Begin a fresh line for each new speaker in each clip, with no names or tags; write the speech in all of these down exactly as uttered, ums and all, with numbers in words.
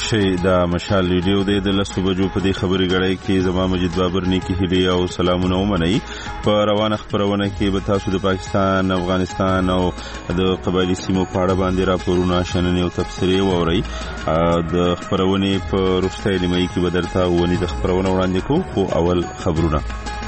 شي دا مشال ریډیو د لسو بجو په دې خبري غړای کې زما مجید بابر نیکی هدي او سلامونه ومني. په روانه خبرونه کې به تاسو د پاکستان، افغانستان او د قبایلی سیمو په اړه باندې راپورونه شننې او تفسیرې ووري. د خبرونه په روستۍ نیمه کې به درته ونی د خبرونه وړاندې کوو. خو اول خبرونه.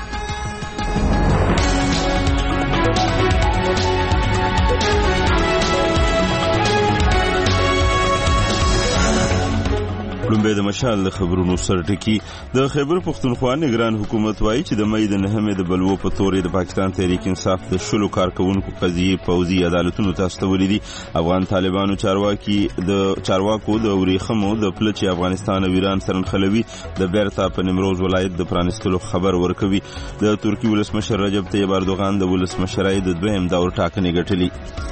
لومبه د مشال د خبرونو سرټکی. د خیبر پختونخوا نگران حکومت وایي چې د مې د نهمې د بلوو په تورې د پاکستان تحریک انصاف د شلو کارکونکو قضیې پوځي عدالتونو ته استولې دي. افغان طالبانو چارواکي د چارواکو د وریخمو د پلچ افغانستان او ایران سره خلوي د بیرته په نیمروز ولایت د پرانستلو خبر ورکوي. د ترکی ولسمشر رجب طیب اردوغان د ولسمشرۍ د دویم دور ټاکنې ګټلې.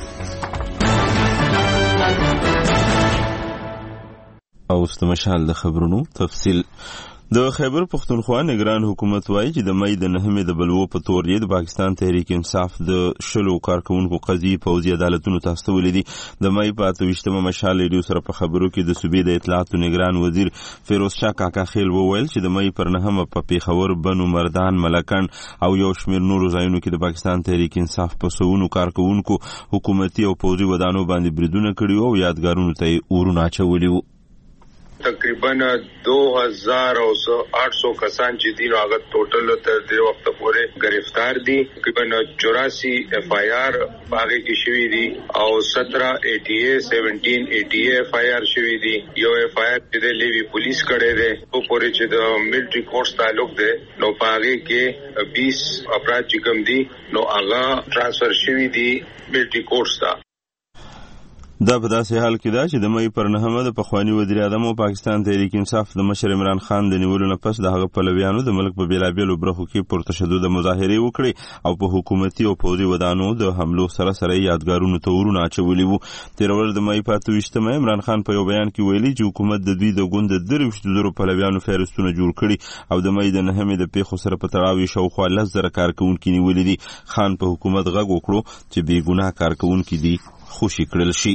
او استمشال د خبرونو تفصیل. د خیبر پختونخوا نگران حکومت وایي چې د مې د نهمې د بلوو په تور یې د پاکستان تحریک انصاف د شلو کارکونکو قضیې پوځي عدالتونو ته استولې دي. د مې په اته ویشتمه مشال ریډیو سره په خبرو کې د صوبې د اطلاعاتو نگران وزیر فیروز شاه کاکا خیل وویل چې د مې پر نهمه په پیښور، بنو مردان، ملکن او یو شمېر نورو ځایونو کې د پاکستان تحریک انصاف په سونو کارکونکو حکومتي او پوځي ودانو باندې بریدونه کړي او یادګارونو ته ورونه اچولي وو.
تقریباً دو ہزار آٹھ سو کسان چې دي نو هغه ټوټل تر دې وخت پورې گرفتار دي. تقریباً چوراسی ایف آئی آر هغه کې شوي دي او سترہ اے ٹی اے سیونٹین اے ٹی اے ایف آئی آر شوي دي. یو ایف آئی آر چې د لیوی پولیس کړی دی او پورې چې د ملټری کورس تعلق دی نو په هغه کې بیس افراد چې کوم دي نو هغه ټرانسفر شوي دي ملټری کورس ته.
دا په داسې حال کې دا چې د مې پر نهمه د پخوانی وزیر اعظم او پاکستان تحریک انصاف د مشر عمران خان د نیولو نه پس د هغه پلویانو د ملک په بیلابیلو برخو کې پر تشدد مظاهرې وکړي او په حکومتي او پوځي ودانو د حملو سره سره یادګارونو ته ورونه اچولي وو. تیر ورځ د مې په اته ویشتمه عمران خان په یو بیان کې ویلي چې حکومت د دوی د ګوند د درویشت زرو پلویانو فهرستونه جوړ کړي او د مې د نهمې د پیښو سره په تړاو یې شاوخوا لس زره کارکونکي نیولي دي. خان په حکومت غږ وکړو چې بې ګناه کارکونکي دي خوشي کړل شي.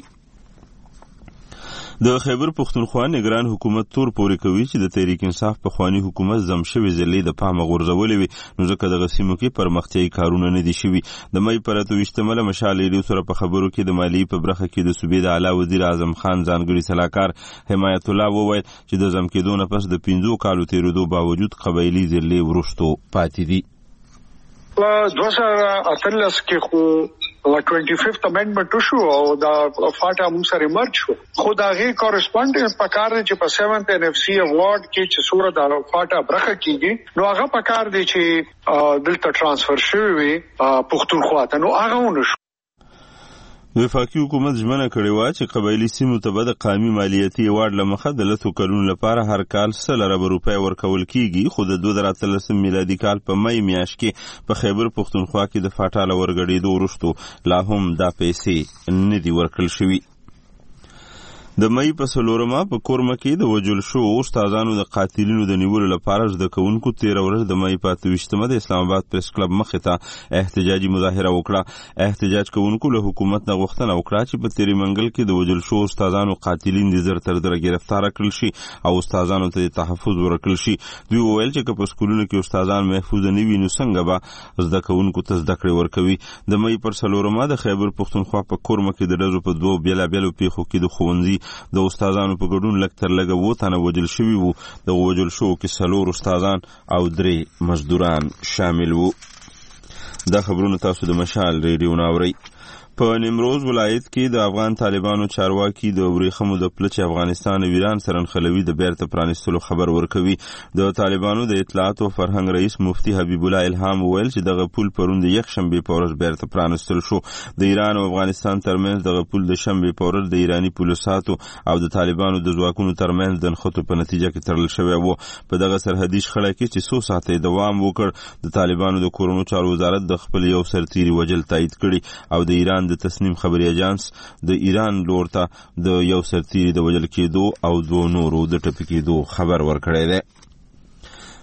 د خیبر پختونخوا نگران حکومت تور پورې کوي چې د تحریک انصاف په خوانی حکومت زم شوی ضلع د پامه غورځولې وي نو ځکه د غسیمو کې پرمختیايي کارونه نه دي شوي. د مې پر اته ویشتمه مشال ریډیو سره په خبرو کې د مالی په برخه کې د صوبې د اعلی وزیر اعظم خان ځانګړي صلاحکار حمایت الله وویل چې د زم کېدو نه پس د پنځو کالو تیرېدو باوجود قبایلی ضلع ورستو پاتې دي.
دوه زره اتلس کې خو ټوئنټي ففتھ امندمنت شو او دا فاټا موږ سره مرج شو خو دا غي کورسپونډنس پکار دی چې په سیونث ان اف سی اوارډ کې چې سوره دا فاټا برخه کیږي نو هغه پکار دی چې دلته ترانسفر شوی پختونخوا ته نو هغه ونه شو.
وفاقي حکومت ژمنه کړې وه چې قبایلي سیمو ته به د قامي مالیاتي ایوارډ له مخه د لسو کلونو لپاره هر کال سل اربه روپۍ ورکول کیږي. خو د دوه زره اتلسم میلادي کال په مې میاشت کې په خیبر پختونخوا کې د فاټا له ورګډېدو وروستو لا هم دا پیسې نه دي ورکړل شوي. د مې په څلورمه په کورمه کې د وجل شو استادانو د قاتلینو د نیولو لپاره زده کوونکو تیر ورځ د مې په اته ویشتمه د اسلام آباد پریس کلب مخې ته احتجاجي مظاهره وکړه. احتجاج کوونکو له حکومت نه غوښتنه وکړه چې په تیری منګل کې د وجل شو استادانو قاتلین د زر تر زر گرفتار کړل شي او استادانو ته تحفظ ورکړل شي. دوی وویل چې په سکولونو کې استادان محفوظ نه وي نو څنګه به زده کوونکو ته زده کړې ورکوي. د مې پر څلورمه د خیبر پختونخوا په کورمه کې د ډزو په دوو بیلابیلو پیښو کې د ښوونځي د استادانو په ګډون لږ تر لږه اووه تنه وژل شوي وو. د وژل شوو کې څلور استادان او درې مزدوران شامل وو. دا خبرونه تاسو د مشال ریډیو نه اورئ. په نیمروز ولایت کې د افغان طالبانو چارواکي د وریخمو د پلچ افغانستان او ایران سره خلوي د بیرته پرانستلو خبر ورکوي. د طالبانو د اطلاعات او فرهنګ رئیس مفتی حبیب الله الهام وویل چې دغه پول پروند یک شنبه په ورځ بیرته پرانستل شو. د ایران او افغانستان ترمنځ دغه پول د شنبه په ورځ د ایرانی پولیساتو او د طالبانو د ځواکونو ترمنځ د نښتو په نتیجه کې تړل شوی و. په دغه سرحدي شخړه کې چې څو ساعته دوام وکړ د طالبانو د کورونو چارو وزارت د خپل یو سرتیري وجل تایید کړي او د ایران د تصنیم خبري اجانس د ایران لور ته د یو سرتیري د وژل کېدو او دوه نورو د ټپي کېدو خبر ورکړی دی.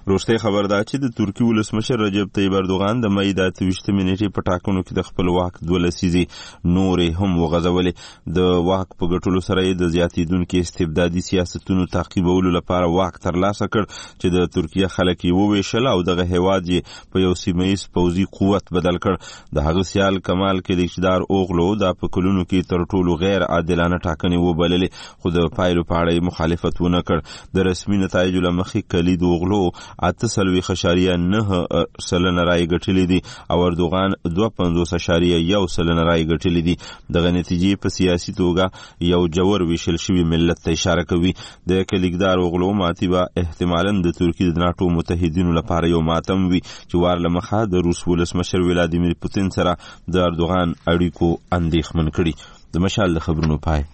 وروستی خبر دا چې د ترکي ولسمشر رجب طیب اردوغان د مئی د اته ویشتمې نیټې په ټاکنو کې د خپل واک دوه لسیزې نورې هم وغځولې. د واک په ګټلو سره یې د زیاتېدونکي استبدادي سیاستونو تعقیبولو لپاره واک ترلاسه کړ چې د ترکیه خلک یې وویشل او دغه هیواد یې په یو سیمهییز پوځي قوت بدل کړ. د هغه سیال کمال کلیچدار اوغلو دا په کلونو کې تر ټولو غیر عادلانه ټاکنې وبللې، خو د پایلو په اړه یې مخالفت ونه کړ. د رسمي نتایجو له مخې کلید اوغلو اته څلوېښت اشاریه نه سلنه رایې ګټلې دي او اردوغان دوه پنځوس اشاریه یو سلنه رایې ګټلې دي. دغه نتیجې په سیاسي توګه یو جوور ویشل شوي ملت ته اشاره کوي. د کلیګدار اوغلو ماتې به احتمالاً د ترکیې د ناټو متحدینو لپاره یو ماتم وي چې وار له مخه د روس ولسمشر ولادیمیر پوتین سره د اردوغان اړیکو اندېښمن کړي. د مشال د خبرونو پای.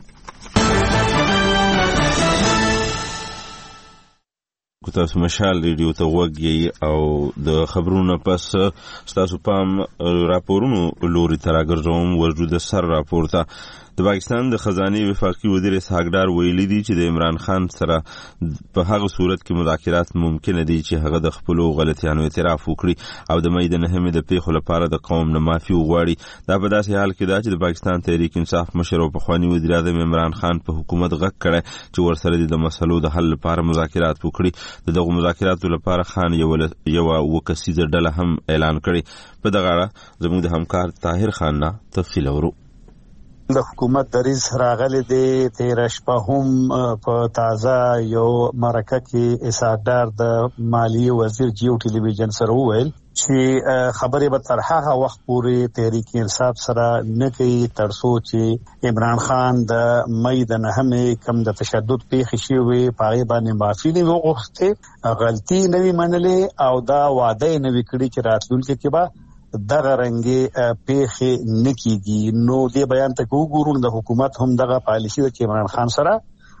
تاسو مشال ریډیو ته غوږ یې او د خبرونو پس ستاسو پام راپورونو لوري ته راګرځوم. ورجو د سر راپور ته د پاکستان د خزانې وفاقي وزیر اسحاق ډار ویلي دي چې د عمران خان سره په هغه صورت کې مذاکرات ممکن دي چې هغه د خپلو غلطیانو اعتراف وکړي او د مئی د نهمې د پیښو لپاره د قوم نه معافي وغواړي. دا په داسې حال کې ده چې د پاکستان تحریک انصاف مشر او پخواني وزیر اعظم عمران خان په حکومت غږ کړی چې ورسره د مسلو د حل لپاره مذاکرات وکړي. د دغو مذاکراتو لپاره خان یو یو وکسیزه ډله هم اعلان کړي. په دغه اړه زموږ د همکار طاهر خان نه تفصیل اورو.
د حکومت دریز راغلی دی. تیر شپه هم په تازه یو مرکه کې اسحاق ډار د مالیې وزیر جیو ټلویزیون سره وویل چې خبرې به تر هغه وخت پورې تحریک انصاف سره نه کوي تر څو چې عمران خان د مئی د نهمې کم د تشدد پیښې شوې په هغې باندې معافي نه وي وغوښتې، غلطي نه وي منلې او دا وعده یې نه وي کړې چې راتلونکي کې به دغه رنګې پیښې نه کیږي. نو دې بیان ته وګورو د حکومت هم دغه پالیسي ده چې عمران خان سره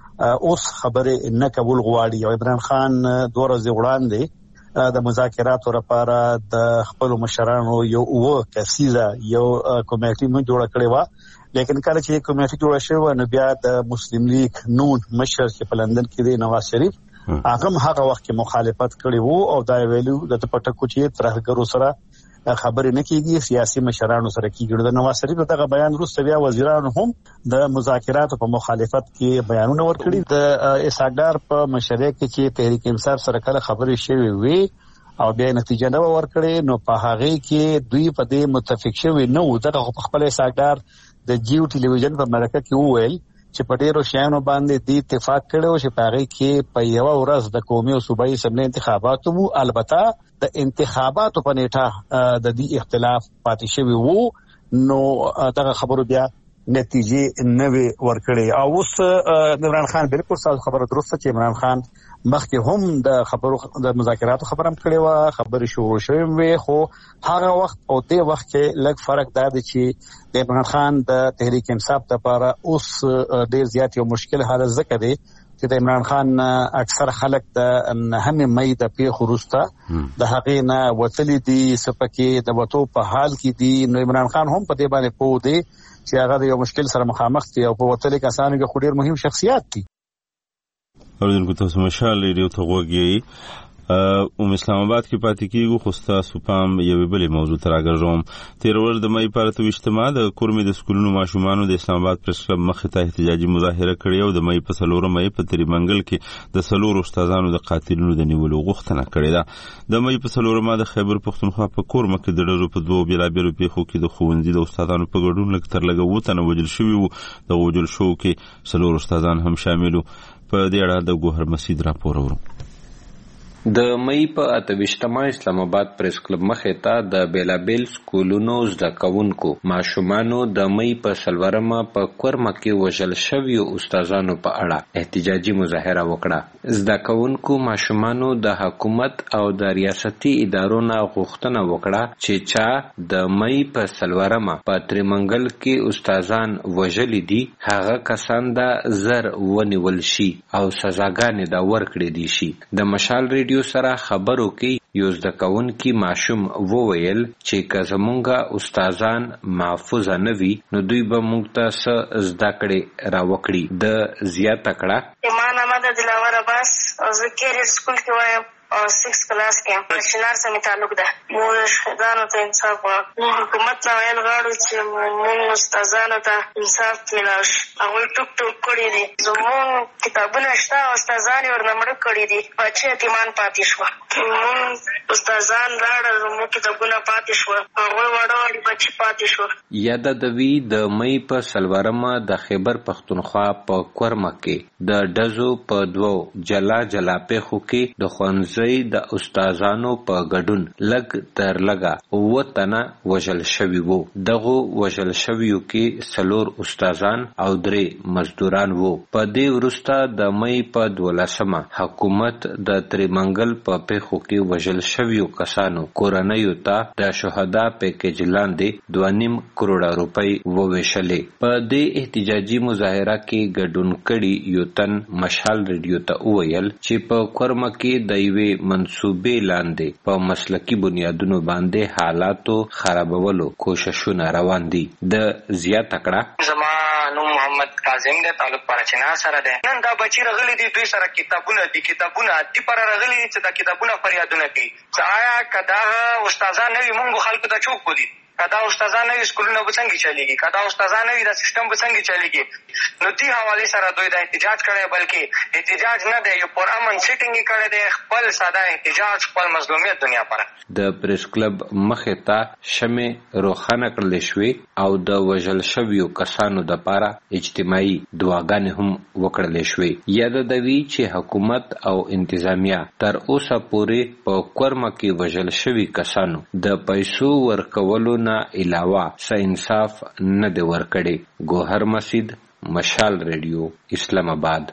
اوس خبرې نه کول غواړي. او عمران خان دوه ورځې وړاندې د مذاکراتو لپاره د خپل مشرانو یو اوه کسیزه یو کمیټي مو جوړه کړې وه، لیکن کله چې کمیټي جوړه شوه نو بیا د مسلم لیگ نون مشر چې په لندن کې دی نواز شریف هغه هغه وخت کې مخالفت کړی وو او دا ویلو د پټکو چې ترهګرو سره خبرې نه کیږي، سیاسي مشرانو سره کیږي. د نواز شریف دغه بیان وروسته بیا وزیرانو هم د مذاکراتو په مخالفت کې بیانونه ورکړي. د اسحاق ډار په مشرۍ کې چې تحریک انصاف سره کله خبرې شوې وي او بیا نتیجه نه ورکړي نو په هغه کې دوی په دې متفق شوي نه وو. دغه په خپل اسحاق ډار د جیو ټلویزیون په مرکه کې وویل چې په ډیرو شیانو باندې دې اتفاق کړو چې په هغه کې په یو ورځ د قومي او صوبایي اسمبلی انتخابات وو. البته د انتخاباتو په نیټه د دې اختلاف پاتې شوی وو نو دغه خبرو بیا نتیجې نه وي ورکړي. او اوس عمران خان بالکل صاحب خبره درسته چې عمران خان مخکې هم د خبرو د مذاکراتو خبره هم کړې وه، خبرې شروع شوې وې، خو هغه وخت او دې وخت کې لږ فرق دا دی چې د عمران خان د تحریک انصاف لپاره اوس ډېر زیات یو مشکل حالت ځکه دی چې د عمران خان اکثر خلک د نهمې مئی د پیښو وروسته د هغې نه وتلي دي، سپکې د وتو په حال کې دي. نو عمران خان هم په دې باندې پوه دی چې هغه د یو مشکل سره مخامخ دي او په وتلي کسانو کې خو ډېر مهم شخصیات دي.
اوریدونکو تاسو مشال ریډیو ته غوږ یې. ام اسلام آباد کې پاتې کیږو خو ستاسو پام یوې بلې موضوع ته راګرځوم. تېره ورځ د مئی په اته ویشتمه د کورمې د سکولونو ماشومانو د اسلام آباد پریس کلب مخې ته احتجاجي مظاهره کړې او د مئی په څلورمه یې په تریمنګل کې د څلورو استادانو د قاتلینو د نیولو غوښتنه کړې ده. د مئی په څلورمه د خیبر پښتونخوا په کورمه کې د ډزو په دوو بېلابېلو پیښو کې د ښوونځي د استادانو په ګډون لږ تر لږه اووه تنه وژل شوي وو. د وژل شوو کې څلور استادان هم شامل وو. په دې اړه د ګوهر مسعود راپور اورو.
د مئی په اته ویشتمه اسلام آباد پریس کلب مخې ته د بیلابیل سکولونو زده کوونکو ماشومانو د مئی په څلورمه په کورمه کې وژل شویو استادانو په اړه احتجاجي مظاهره وکړه. زده کوونکو ماشومانو د حکومت او د ریاستي ادارو نه غوښتنه وکړه چې چا د مئی په څلورمه په تریمنګل کې استادان وژلي دي هغه کسان د زر ونیول شي او سزاګانې دا ورکړې دي شي. د مشال ریډیو سره خبرو کې یو زده کوونکی ماشوم وویل چې که زمونږ استادان محفوظ نه وي نو دوی به موږ ته څه زده کړې راوکړي. د زیاته کړه
ما نامه د دلاور عباس او زه کیریر سکول کې وایم سکس کلاس کې چنار سمې تعلق ده. موږ شهیدانو ته انصاف غواړو. حکومت نه ویل غواړو چې موږ استادانو ته انصاف ملاو شي. هغوی ټوک ټوک کړي دي. زموږ کتابونه شته او استادان یې ورنه مړه کړي دي. بچي یتیمان پاتې شوه. موږ استادان راړل، زموږ کتابونه پاتې شوه. هغوی واړه واړه بچي پاتې شوه.
یاده دوي د مئی په څلورمه د خیبر پښتونخوا په کورمه کې د ډزو په دوو جلا جلا پیښو کې د ښوونځي د استادانو په ګډون لږ تر لږه اووه تنه وژل شوي وو. دغو وژل شویو کې څلور استادان او درې مزدوران وو. په دې وروسته د مئی په دولسمه حکومت د تریمنګل په پیښو کې وژل شویو کسانو کورنیو ته د شهدا پیکیج لاندې دوه نیم کروڑه روپۍ وویشلې. په دې احتجاجي مظاهره کې ګډون کړي یو تن مشال ریډیو ته وویل چې په کورمه کې د یوې منصوبې لاندې په مسلکي بنیادونو باندې حالاتو خرابولو کوششونه روان دي. د زیاته کړه
زما نوم محمد کاظم دی، تعلق پرچنا سره دی. نن دا بچي راغلي دي، دوی سره کتابونه دي کتابونه دي پر راغلي دي چې دا کتابونه فریادونه کوي. آیا که دا استادان نه وي موږ خلکو ته چوک بولي؟ که دا استادان نه وي سکولونه به څنګه چلېږي؟ که دا استادان نه وي دا سیسټم به څنګه چلېږي؟ نو دې حوالې سره دوی دا احتجاج کړی، بلکې احتجاج نه دی، یو پرامن سیټینګ یې کړی دی، خپل ساده احتجاج، خپل مظلومیت دنیا پره.
د پریس کلب مخې ته شمې روښانه کړلی شوې او د وژل شویو کسانو دپاره اجتماعي دعاګانې هم وکړلی شوې. یاده دوي چې حکومت او انتظامیه تر اوسه پورې په کورمه کې وژل شوي کسانو د پیسو ورکولو نه علاوه څه انصاف نه دی ورکړی. ګوهر مسید، مشال ریډیو، اسلام آباد.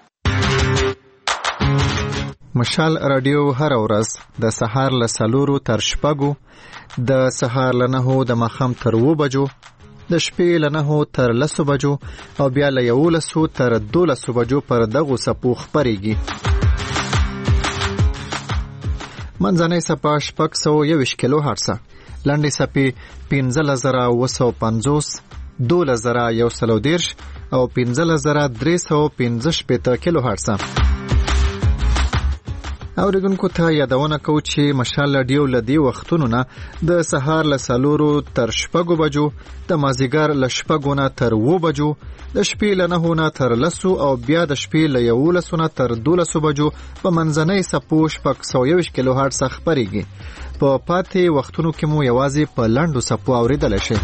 مشال رادیو هر ورځ د سهار له څلورو تر شپږو، د سهار له نهو د ماښام تر اووه بجو، د شپې له نهو تر لسو بجو او بیا له یولسو تر دولسو بجو پر دغو څپو خپرېږي. منځنۍ څپه شپږ سوه یوویشت کیلو هرڅه، لنډې څپې پنځلس زره اووه سوه پنځوس، دولس زره یو سل او دېرش او پنځلس زره درې سوه پنځه شپېته کیلو هرڅه. اورېدونکو ته یادونه کوو چې مشال رادیو له دې وختونو نه د سهار له څلورو تر شپږو بجو، د مازدیګر له شپږو نه تر اووه بجو، د شپې له نهو نه تر لسو او بیا د شپې له یولسو نه تر دولسو بجو په منځنۍ څپو شپږ سوه یوویشت کیلو هرڅه خپرېږي. په پاتې وختونو کې مو یوازې په لنډو څپو اورېدلی شئ.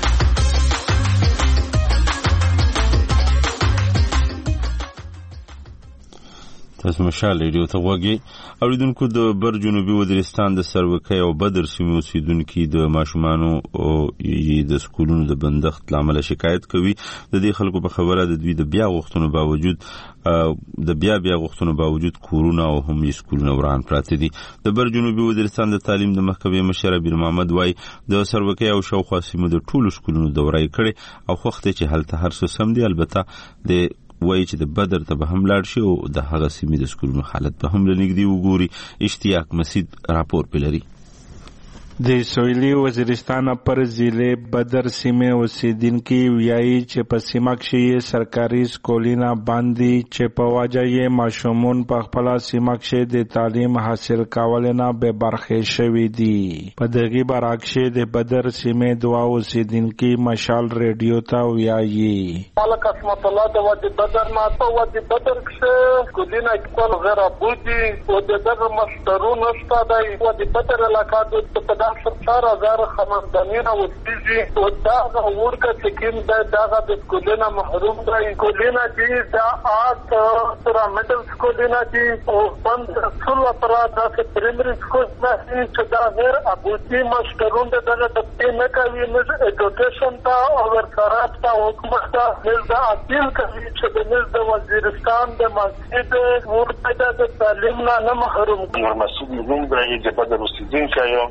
تاسو مشال ریډیو ته غوږی. اوریدونکو د بر جنوبي وزیرستان د سروکۍ او بدر سیمې اوسیدونکي د ماشومانو او د سکولونو د بندښت له امله شکایت کوي. د دې خلکو په خبره د دوی د بیا غوښتنو باوجود د بیا بیا غوښتنو باوجود کورونه او هم سکولونه وران پراته دي. د بر جنوبي وزیرستان د تعلیم د محکمې مشر بیر محمد وای د سروکۍ او شاوخوا سیمو د ټولو سکولونو دوره یې کړې او خوښ دی چې هلته هر څه سم دي. البته د وایي چې د بدر ته به هم لاړ شي او د هغه سیمې د سکولونو حالت به هم له نږدې وګوري. اشتیاق مسید راپور پې لري.
د سویلي وزیرستان پر ضلع بدر سیمې اوسیدونکي وایي چې په سیمه کې سرکاري سکولونه بند دي چې په وجه یې ماشومان په خپله سیمه کې د تعلیم حاصل کولو نه بې برخې شوي دي. په دغې برعکس د بدر سیمې دوه اوسیدونکي مشال ریډیو ته وایي
خلک قسمت الله د وادي بدر نه په وادي بدر کې سکولونه خپل غیر ابودي او د دغه مسترونه شته دی. وادي بدر علاقه د چار هزار خاندانونه اوسېږي او دغه ورکه چې کوم دی دغه د سکولونه محروم دی. سکولونه دي دا آت سره مډل سکولونه دي او بند څلور پرا داسې پرایمري سکولونه دي چې دا غیر ابودي مشترون د دغه تپې نه کوي نه ایډوکیشن ته او ورسره ته حکومت ته نز د اپیل کوي چې د نز د وزیرستان د مسجد ورته د تعلیم نه محروم کړي. مسجد موږ د بدر اوسیدونکو یو د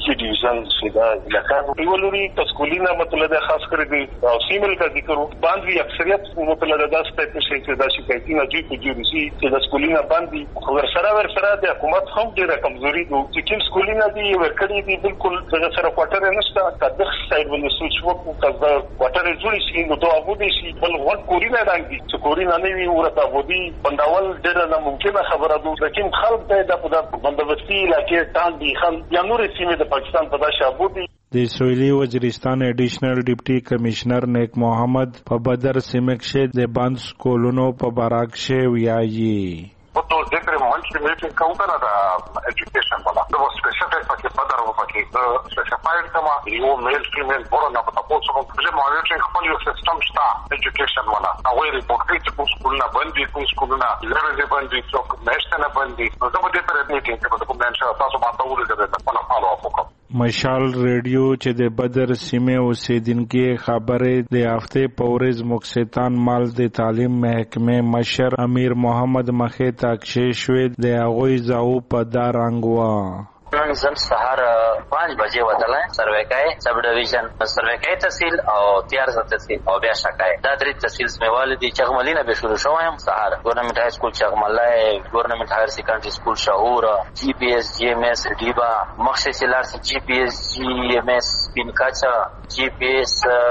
چې ډیویژن سیدا علاقہ ایولوري تسکولینا مطلب خاص کر دی او سیمل کا ذکر باندې اکثریت مطلب دا ستاسو چې دا شکایتونه جوړ کیږي چې د سکولینا باندې ور سره ور سره د حکومت هم ډیره کمزوري دي چې کوم سکولینا دي ورکړي دي بالکل څنګه سره کوټر نشته کله سایډ باندې سوچ وکړو کله کوټر جوړ شي نو دوه بودي شي بل ور کورینا راځي چې کورینا نه وي ورته بودي بندول ډیره نه ممکنه خبره ده لیکن خلک ته د بندوبستي علاقې تان دي خل یا نور سیمه د پاکستان په داشا بودي
د سویلی وزیرستان ایډیشنل ډیپټي کمشنر نیک محمد په بدر سیمکشه د باند سکولونو په باراکشه ویایي
تو ذکر منشي میټینګ کوم کنه دا ایجوکیشن والا دا سپیسیفیک پکې بدر و پکې سپیسیفاید کما یو میل فیمیل ورو نه پتا پوسو کوم چې مونیټرینګ خپل یو سیستم شته ایجوکیشن والا هغه ریپورټ کوي چې کوم سکولونه باندې کوم سکولونه لږه باندې څوک نشته نه باندې نو دا به د پرې میټینګ په کوم ډول تاسو باندې ولې دا په فالو اپ وکړو
مشال ریډیو چې د بدر سیمه اوسیدونکو خبره د هفته پورز مکستان مال د تعلیم محکمه مشر امیر محمد مخه تاکشه شوی د هغوی زاو په دارنګوا
نن زم سهار پنځه بجې ودلای سرویکای سب ډیویژن سرویکای تحصیل او تیار تحصیل او بیا شکای دا درې تحصیل سموال دي چغملینا به شروع شوم سهار ګورنمنت های سکول چغملای ګورنمنت هایر سیکنډری سکول شهور جی پی ایس جی ایم ایس ډیبا مخصص لار جی پی ایس جی ایم ایس پینکاچا جی پی ایس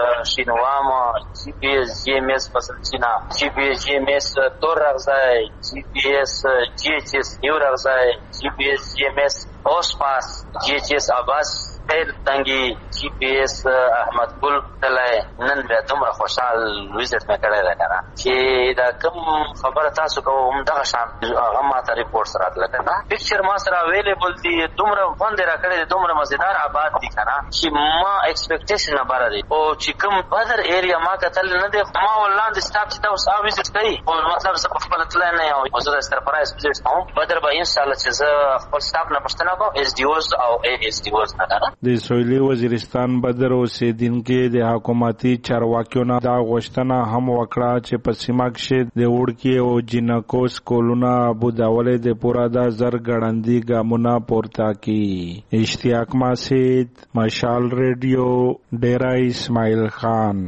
شینوام جی پی ایس جی ایم ایس فسلچینا جی پی ایس جی ایم ایس تور رغزای جی پی ایس جی ایچ ایس نیو رغزای جی پی ایس جی ایم ایس اوسپاس جی ایچ ایس عباس خیر تنگی جی پی ایس احمد ګل تلای نن بیا دومره خوشحال ویزټ مې کړی دی کنه چې دا کوم خبره تاسو کوم دغه شان هغه ماته ریپورت سره راغله کنه پکچر ما سره اویلیبل دي دومره باندې راکړی دي دومره مزیدار آباد دي کنه چې ما ایکسپیکټیشن نه بار دي او چې کوم بدر ایریا ما کتل نه دی ما ولاند سټاپ چې تاسو او ویزټ کوي او مطلب څه په خپل تل نه او زه د سرپرایز ویزټ کوم بدر به ان شاء الله چې زه خپل سټاپ نه پښتنه کوم اس ډي اوز او ای اس ډي اوز نه
د سویلی وزیرستان بدر اوسیدونکو د حکومتي چارواکیو نه دا غوښتنه هم وکړه چې په سیمه کې د وړکی او جنکو سکولونه ابوداولې د پورا د زر ګړندی ګامونه پورته کی اشتیاق ماسید مشال ریډیو ډیرا اسماعیل خان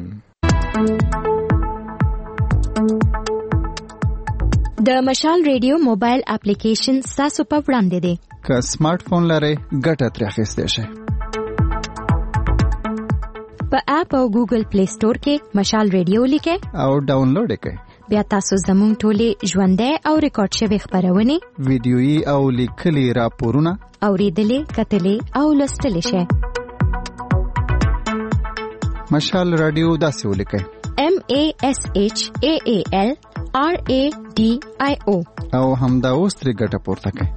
د مشال ریډیو موبایل اپلیکیشن تاسو په وړاندې دی
که سمارټ فون لرئ ګټه ترې اخیستی شئ
په اپ او ګوګل پلی سٹور کې مشال ریډیو لیکئ
او ډاونلوډ کړئ
بیا تاسو زموږ ټولې ژوندۍ او ریکارډ شوې خبرونه
ویډیويي او لیکلي راپورونه
اوریدلې کتلې او لوستلې شئ
مشال رادیو داسې ولیکئ
M A S H A A L R A D I O
او همدا اوس ترې ګټه پورته کړئ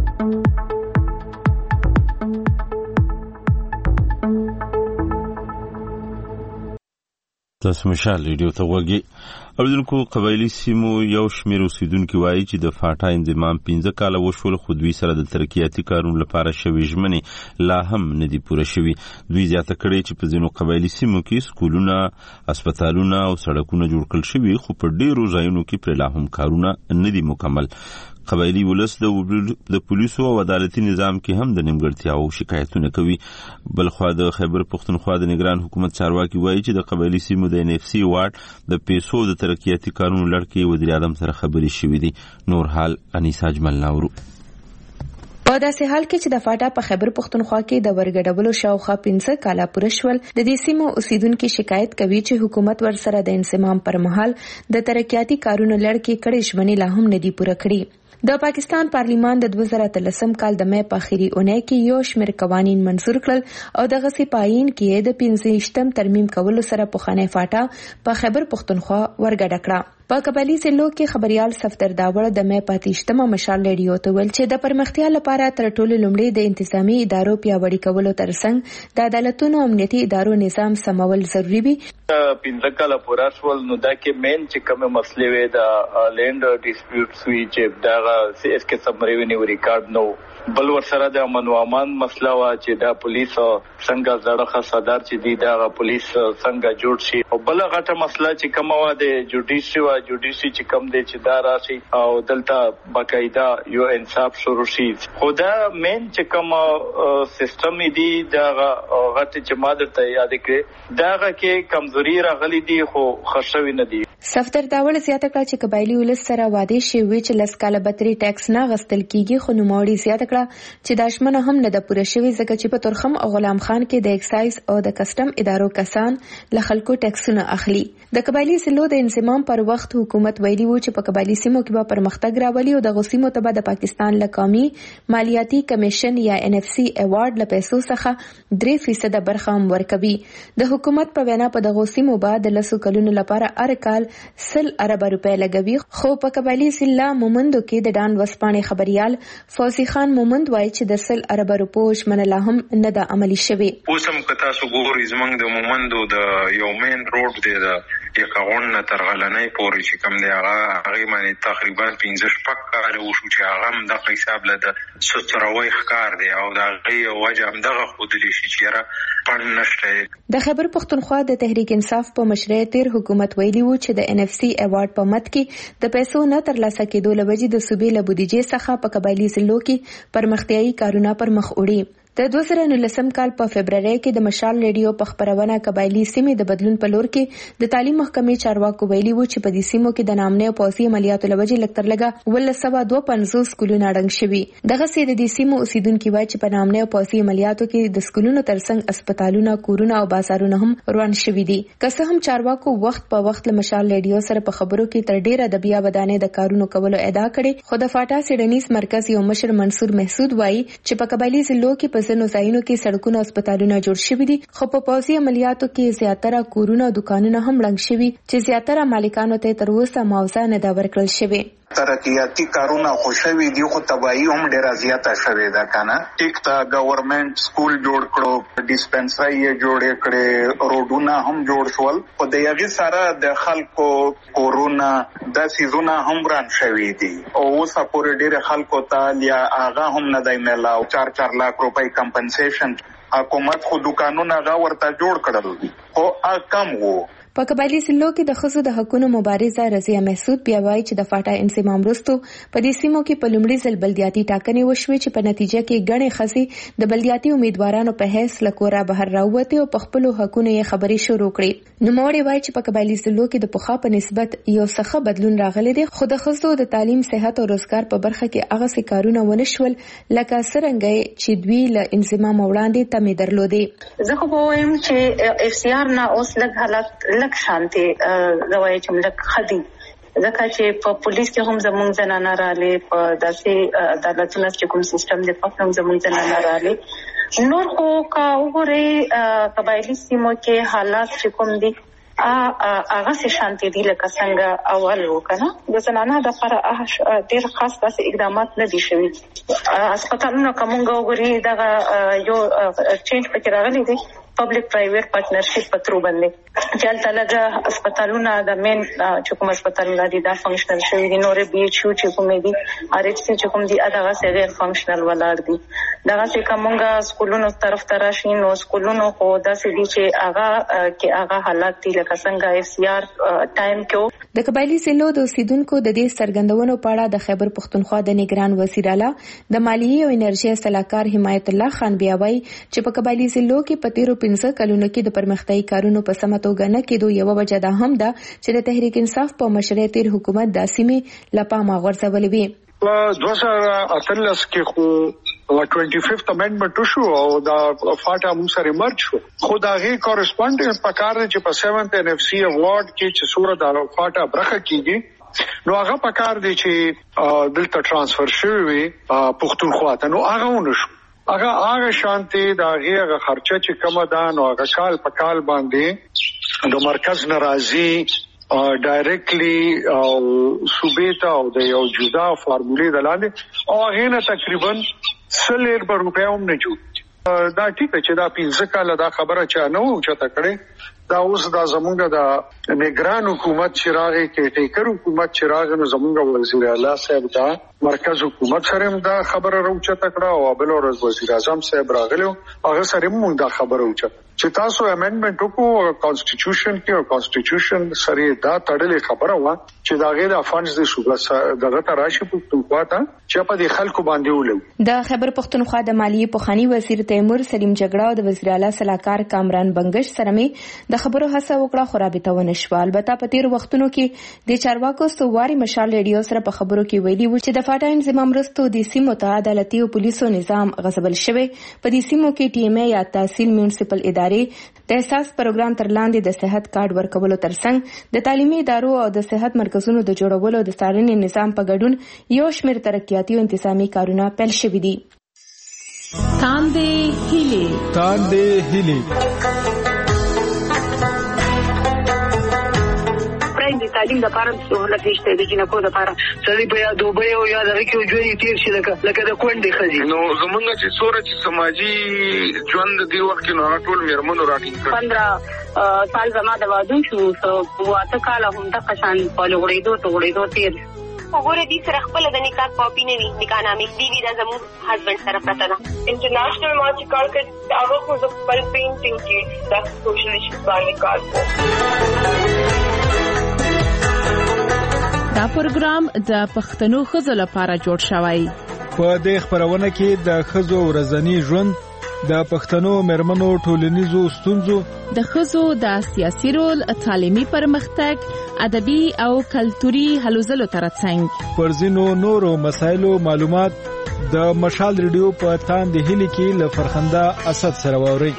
تاسو مشال ریډیو ته وګورئ اوریدونکو قبایلی سیمو یو شمېر اوسیدونکو وایي چې د فاټا انضمام پنځه کاله وشول خو دوی سره د ترقیاتي کارونو لپاره شوې ژمنې لا هم نه دي پوره شوي دوی زیاته کړې چې په ځینو قبایلي سیمو کې سکولونه هسپتالونه او سړکونه جوړ کړل شوي خو په ډېرو ځایونو کې پرې لا هم کارونه نه دي مکمل قبایلی ولس د پولیسو او عدالتي نظام کې هم د نیمګړتیاو شکایتونه کوي بلخوا د خیبر پښتونخوا د نگران حکومت چارواکي وایي چې د قبایلی سیمو د ان اف سی واټ د پیسو د ترقیاتي کارونو لړ کې وزیر اعظم سره خبرې شوې دي نور حال انیسا اجمل ناورو
په داسې حال کې چې د فاټا په خیبر پښتونخوا کې د ورګډولو شاوخوا پنځه کاله پوره شول د دې سیمو اوسیدونکو شکایت کوي چې حکومت ورسره د انضمام پر مهال د ترقیاتي کارونو لړ کې کړې ژمنې لا هم نه دي پوره کړې د پاکستان پارلیمان د دوه زره اتلسم کال د مې په اخري اونۍ کې یو شمېر قوانین منظور کړل او دغه سپاین کې د پنځه ترمیم کولو سره پخوانی فاټا په خیبر پښتونخوا ورګډه کړه په قبایلی ضلعو کې خبريال صفدر داوړ د مې پاتېشتمه مشال ریډیو ته ویل چې د پرمختیا لپاره تر ټولو لومړی د انتظامی ادارو پیاوړي کولو ترڅنګ د عدالتونو امنیتي ادارو نظام سمول ضروری وي
پنځه کاله پوره شول نو دا کې مین چې کومه مسلې وي د لینډ ډیسپیوټس وی چې دا سی اس کې سم ریونیو ریکارډ نو بل ور سره د امن و امان مسله وا چې دا پولیس څنګه زړه خصادار چې دی دا پولیس څنګه جوړ شي او بل غټه مسله چې کومه وا د جوډیشي وا جوډیسي چې کم دی چې دا راشي او دلته باقاعده یو انصاف شروع شي. خدا مین چې کوم سیستم دی دا غټ چې ماده ته یاد کړي دا کې کمزوري راغلي دي خو خښوي نه دي.
صفدر داول زیاته کړه چې قبایلی ولس سره واده شوی چې لس کاله بتري ټیکس نه غستل کیږي، خو نوموړي زیاته کړه چې داشمنه هم نه د پوره شوی ځکه چې په ترخم او غلام خان کې د اکسایز او د کسٹم ادارو کسان له خلکو ټیکسونه اخلي. د قبایلی سلو د انضمام پر وخت حکومت ویلي و چې په قبایلی سیمو کې به پرمختګ راولي او د غوسیمو ته به د پاکستان له قومي مالیاتي کمیشن یا ان اف سی ایوارډ له پیسو څخه درې فیصد برخه هم ورکوي. د حکومت په وینا په د غوسیمو بعد د لسو کلونو لپاره هر کال سل ارب روپے لګوي، خو په قبایلی ضلع مومندو کې د ډان وسپانې خبريال فوزي خان مومند وایي چې د سل ارب روپو شمنه لا هم نه د عملی شوی.
اوسم کتا سو ګوري زمنګ د مومندو د یو مین روډ دی د یکاون تر غلنۍ پورې چې کوم دی هغه هغه باندې تقریبا پنځه شپږ کال وشو چې هغه هم د حساب له د ستروي ښکار دی او دا غي وجه هم دغه خودلی شي چې را پړ نشته.
د خیبر پختونخوا د تحریک انصاف په مشرۍ تیر حکومت ویلي و چې د ان اف سی ایوارډ په مت کې د پیسو نه ترلاسه کېدو لوجې د صوبې له بودیجې څخه په قبایلی ضلعو کې پرمختیايي کارونه پر مخ وړي. د دوه زره نولسم کال په فبرवरी کې د مشال ریډیو په خبرونه قبایلی سیمې د بدلون په لور کې د تعلیم محکمې چارواکو ویلي و چې په دې سیمو کې د نامنه او پوسي عملیاتو لوجې لکتر لګه ول سبا دوه پنځوس سکولونه ډنګ شوي. دغه سي د دې سیمو اوسیدونکو وایي چې په نامنه او پوسي عملیاتو کې د سکولونو ترڅنګ هسپتالونه، کورونه او بازارونه هم روان شوي دي. که څه هم چارواکو وخت په وخت له مشال ریډیو سره په خبرو کې تر ډیره د بیا ودانې د کارونو کولو ادعا کړې، خو د فاټا سیډنیز مرکز یو مشر منصور محسود وایي چې په قبایلی ضلعو کې په ځینو ځایونو کې سړکونه او هسپتالونه جوړ شوي دي، خو په پوځي عملیاتو کې زیاتره کورونه او دکانونه هم ړنګ شوي چې زیاتره مالکانو ته تر اوسه معاوضه نه ده ورکړل شوې.
ترقیاتی کارونه خوشوي دي خو تباہی هم ډیره زیاته شوې ده کنه. ټیک ته گورنمنت سکول جوړ کړو، ډیسپنسری یې جوړ کړې، روډونه هم جوړ شول، خو د یغي سره د خلکو کورونا د سيزونه هم بران شوې دي او اوس پورې ډیره خلکو ته یا هغه هم نه دی ملاو. چار چار لاکھ روپۍ کمپنسیشن حکومت خو دکانونه غا ورته جوړ کړل خو کم وو.
په قبایلی ضلعو کې د ښځو د حقوقو مبارزه رضیه محسود بیا وایي چې د فاټا انضمام وروسته په دې سیمو کې په لومړي ځل بلدیاتي ټاکنې وشوې چې په نتیجه کې ګڼې ښځې د بلدیاتي امیدوارانو په حیث له کوره بهر راووتې او په خپلو حقونو یې خبرې شروع کړې. نوموړې وایي چې په قبایلی ضلعو کې د پخوا په نسبت یو څه بدلون راغلی دی، خو د ښځو د تعلیم، صحت او روزګار په برخه کې هغه څه کارونه ونه شول لکه څرنګه چې دوی له انضمام وړاندې تمې درلودې.
زه خو وایم چې اف سی آر نه اوس لږ حالت لک شانتي زوای چې لک خدي ځکه چې په پولیس کې هم زموږ زنانه رالې، په داسې عدالتونو چې کوم سیستم دی په هم زموږ زنانه رالې. نور خو کا وګوري قبایلی سیمو کې حالات چې کوم دي هغه څه شانتي دي لکه څنګه اول وکنه. د زنانه د لپاره ډېر خاص داسې اقدامات نه دي شوي. هسپتالونو کومه وګوري دا یو چینج پکې راغلی دی، پبلک پرایویټ پارټنرشپ په ترو باندې چې هلته لږه هسپتالونه د مین چې کوم هسپتالونه دي دا فنکشنل شوي دي، نورې بي ایچ یو چې کومې دي، آر ایچ سی چې کوم دي دغه څه غیر فنکشنل ولاړ دي. دغه څه کومه سکولونو طرف ته راشي نو سکولونو خو داسې دي چې هغه کې هغه حالات دي لکه څنګه اف سی آر ټایم کې.
د قبایلی ضلعو د اوسیدونکو د دې څرګندونو په اړه د خیبر پختونخوا د نگران وزیر اعلی د مالیې او انرژي صلاحکار حمایت الله خان بیا وایي چې په قبایلی ضلعو کې په تیرو پنځه کلونو کې د پرمختیايي کارونو په سمه توګه نه کېدو یو وجه دا هم ده چې د تحریک انصاف په مشرۍ تیر حکومت د سیمې لپاره غورځولې وي.
دوه زره اتلس کې خو ټوئنټي ففت امندمنت شو او دا فاټا موږ سره مرج شو، خو دا غي کورسپونډنټ په کار چې په سیونت ان اف سی ایوارډ کې چې سوره د فاټا برخه کیږي نو هغه په کار دی چې دلته ترانسفر شوی پختونخوا ته، نو هغه ونشو. هغه هغه شانتي دا هغه خرچه چې کومه ده نو هغه کال په کال باندې د مرکز ناراضي ډایرکټلی او صوبې ته او د یو جدا فارمولې د لاندې او هغه نه تقریبا سلیر پر روپیا هم نه جوړ. دا ټیک چې دا پنځه کال دا خبره چا نه و چې تا کړې، دا اوس دا زمونږ د نگران حکومت چراغ کې ټیکر حکومت چراغ نو زمونږ وزیر اعلی صاحب دا مرکز حکومت سره هم دا خبره راوچته کړه او بل ورځ وزیر اعظم صاحب راغلو هغه سره هم دا خبره راوچته چې تاسو امندمنت وکړو کانسټیټیوشن کې او کانسټیټیوشن سره دا تړلې خبره و چې دا غیر افانس د صوبه دغه تراشي پښتونخوا ته چې په دې خلکو باندې ولګ.
د خیبر پښتونخوا د مالیې پخوانی وزیر تیمور سلیم جګړه او د وزیر اعلی صلاحکار کامران بنگش سره مې د خبرو هڅه وکړه خو رابطه ونه شوه. البته په تیر وختونو کې د چارواکو استواري مشال ریډیو سره په خبرو کې ویلي و چې د فاټا انضمام وروسته د سیمو ته عدالتي او پولیسو نظام غصبل شوی. په دې سیمو کې ټي ایم ای یا تحصیل میونسپل ادارې د احساس پروګرام تر لاندې د صحت کارت ورکولو ترڅنګ د تعلیمي ادارو او د صحت مرکزونو د جوړولو د څارنې نظام په ګډون یو شمېر ترقیاتي او انتظامي کارونه پیل شوي دي.
تاندې هیلې
تاندې هیلې
د تعلیم د لپاره سہولت نشته د جنکو د لپاره سړي په یاد وبې او یاد راکې ژوند تیر شي لکه لکه د کونډې خزي
نو زمونږ چې سوره چې سماجی ژوند دی وخت کې نو ټول میرمنو راټینګ کړ.
پندرہ سال زما د واده شو واته کال هم د قشان په لوړېدو ته وړېدو تیر
وګوره دې سره خپل د نکاح کاپی نه وي نکاح نامې دی وی دا زموږ هسبند سره پراته ده.
انټرنیشنل ما چې کار کړ هغه خو د خپل پینټینګ کې د سوشلیست باندې کار کوي.
دا پروګرام د پښتنو ښځو لپاره جوړ شوی.
په دې خبرونه کې د ښځو ورځنی ژوند، د پښتنو مېرمنو ټولنیزو ستونزو،
د ښځو د سیاسي رول، تعلیمي پرمختګ، ادبي او کلتوري هلو ځلو ترڅنګ
پر ځینو نورو مسایلو معلومات د مشال ریډیو په تاندې هیلې کې له فرخنده اسد سره واورئ.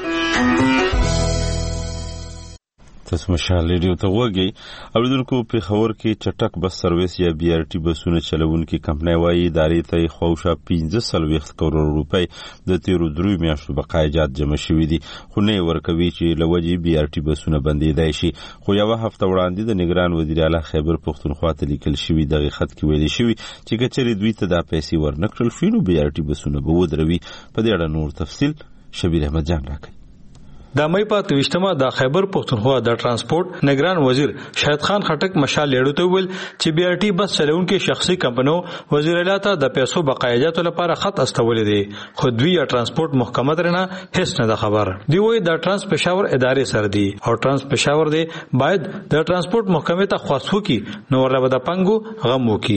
تاسو مشال ریډیو ته وګورئ. اوریدونکو په خبر کې چټک بس سرویس یا بي ار ټي بسونه چلونکي کمپنۍ وايي ادارې ته خوښه پنځه سلويخت کروڑ روپۍ د تیرو درو میاشتو بقایجات جمع شوې دي خو نه ورکوي چې لوجي بي ار ټي بسونه بندیدای شي. خو یو هفته وړاندې د نگران وزیر اعلی خیبر پښتونخوا ته لیکل شوی دغه خط کې ویل شوی چې کچري دوی ته د پیسې ورنکړل شي نو بي ار ټي بسونه به ودروي. په دې اړه نور تفصیل شبیر احمد جان راکړي.
د مې په توشتمه د خیبر پښتونخوا د ترانسپورت نگران وزیر شاهد خان خټک مشال لیړو ته ویل چې بي ار ټي بس چلونکي شخصي کمپنو وزیر اعلی ته د پیسو بقایجاتو لپاره خط استولې دي خو دوی یا ترانسپورت محکمه درنه هیڅ نه خبر دی. وایي د ترانس پېښور ادارې سره دي او ترانس پېښور دی باید د ترانسپورت محکمه ته خواستو کی نو ورله د پنګو غم وکي.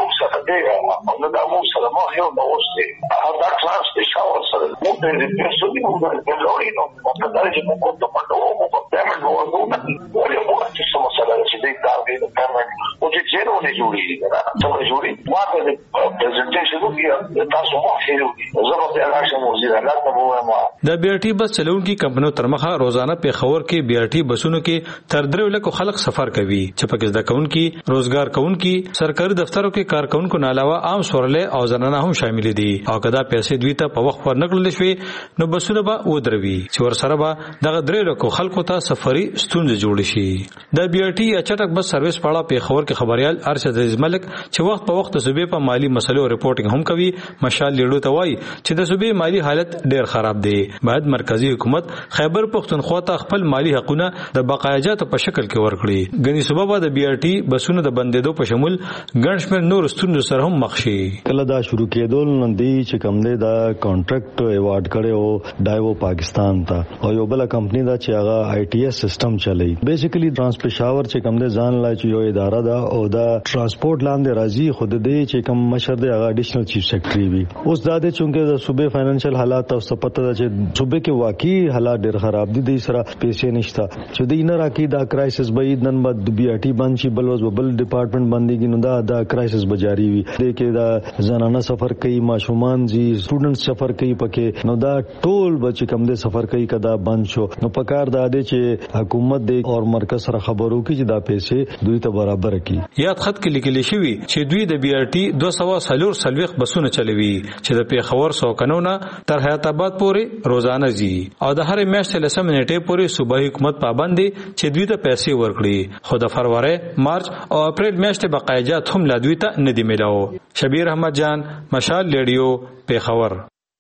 نو دا مو سره مو یو نو اوسه دا ترانس پېښور سره مو د پیسو دی مو د لوري نو په درجه مو کوته پټو مو په پیمنټ وو نو ولې مو چې سم سره چې دې کار دی د پیمنټ او چې زیرو نه جوړي دا څنګه جوړي واته د پریزنټیشن وکړي تاسو مو خېلو زه په راشه مو زیرا نه کوم ما
د بي ار ټي بس چلونکي کمپنیو ترمخه روزانه په خبر کې بي ار ټي بسونو کې تر درو لکو خلک سفر کوي چې پکې د کونکي روزګار کونکي سرکاري دفترو کې کارکونکو نه علاوه عام سورلې او زنانه هم شامل دي او کدا پیسې دوی ته په وخت ورنکړل شوی نو بسونه به ودروي چې ور سره به دغه درې لکو خلکو ته سفري ستونزې جوړ شي. د بي ار ټي یا چټک بس سرویس په اړه په خبر کې خبريال ارشد عزیز ملک چې وخت په وخت صوبې په مالی مسلو ریپورټینګ هم کوي مشال لیړو ته وایي چې د صوبې مالی حالت ډېر خراب دی. باید مرکزی حکومت خیبر پښتونخوا ته خپل مالی حقونه د بقایجاتو په شکل کې ورکړي. غني صوبه به د بي ار ټي بسونو د بندیدو په شمول ګڼ شمېر نور ستونزو سره هم مخ شي.
کله دا شروع کېدل نندي چې کوم دی دا کانټریکټ ایوارډ کړو ډایو پاکستان ته او یو بل کمپنی دا چې هغه آی ټي ایس سیستم چلای. بیسیکلی ترانس پېښور چې کوم دی ځان لا چې یو اداره ده او دا ترانسپورت لاندې راځي خود دې چې کوم مشر دی هغه اډیشنل چیف سیکریټري وي. اوس دا د چونکه د صوبې فاینانشل حالات او سپته ده چې صوبې کې واقعي حالات ډېر خراب دي د سره پیسې نشته چې د نه راکې دا کرایسس به نن بعد بي ار ټي بند شي بل وز بل ډپارټمنټ باندې نو دا دا کرایسس بجاری وي د کې دا زنانه سفر کوي ماشومان زی سټوډنټ سفر کوي پکې نو دا ټول بچ کم دې سفر کوي کدا بند شو نو پکار دا دی چې حکومت دې او مرکز سره خبرو کې چې دا پیسې دوی ته برابر کړي.
یاد خط کې لیکل شوی چې دوی د بي ار ټي دوه سوه سلور سلويخ بسونه چلوي چې د پیښور سو قانونا تر حیات آباد پورې روزانه زی او د هر میاشتې لسم نیټه پورې صوبایي حکومت پابند دي چې دوی ته پیسې ورکړي خو د فروری مارچ او اپریل میاشتې بقایجات هم لا دوی ته نه دی ملاو. شبیر احمد جان مشال لیډیو پیښور.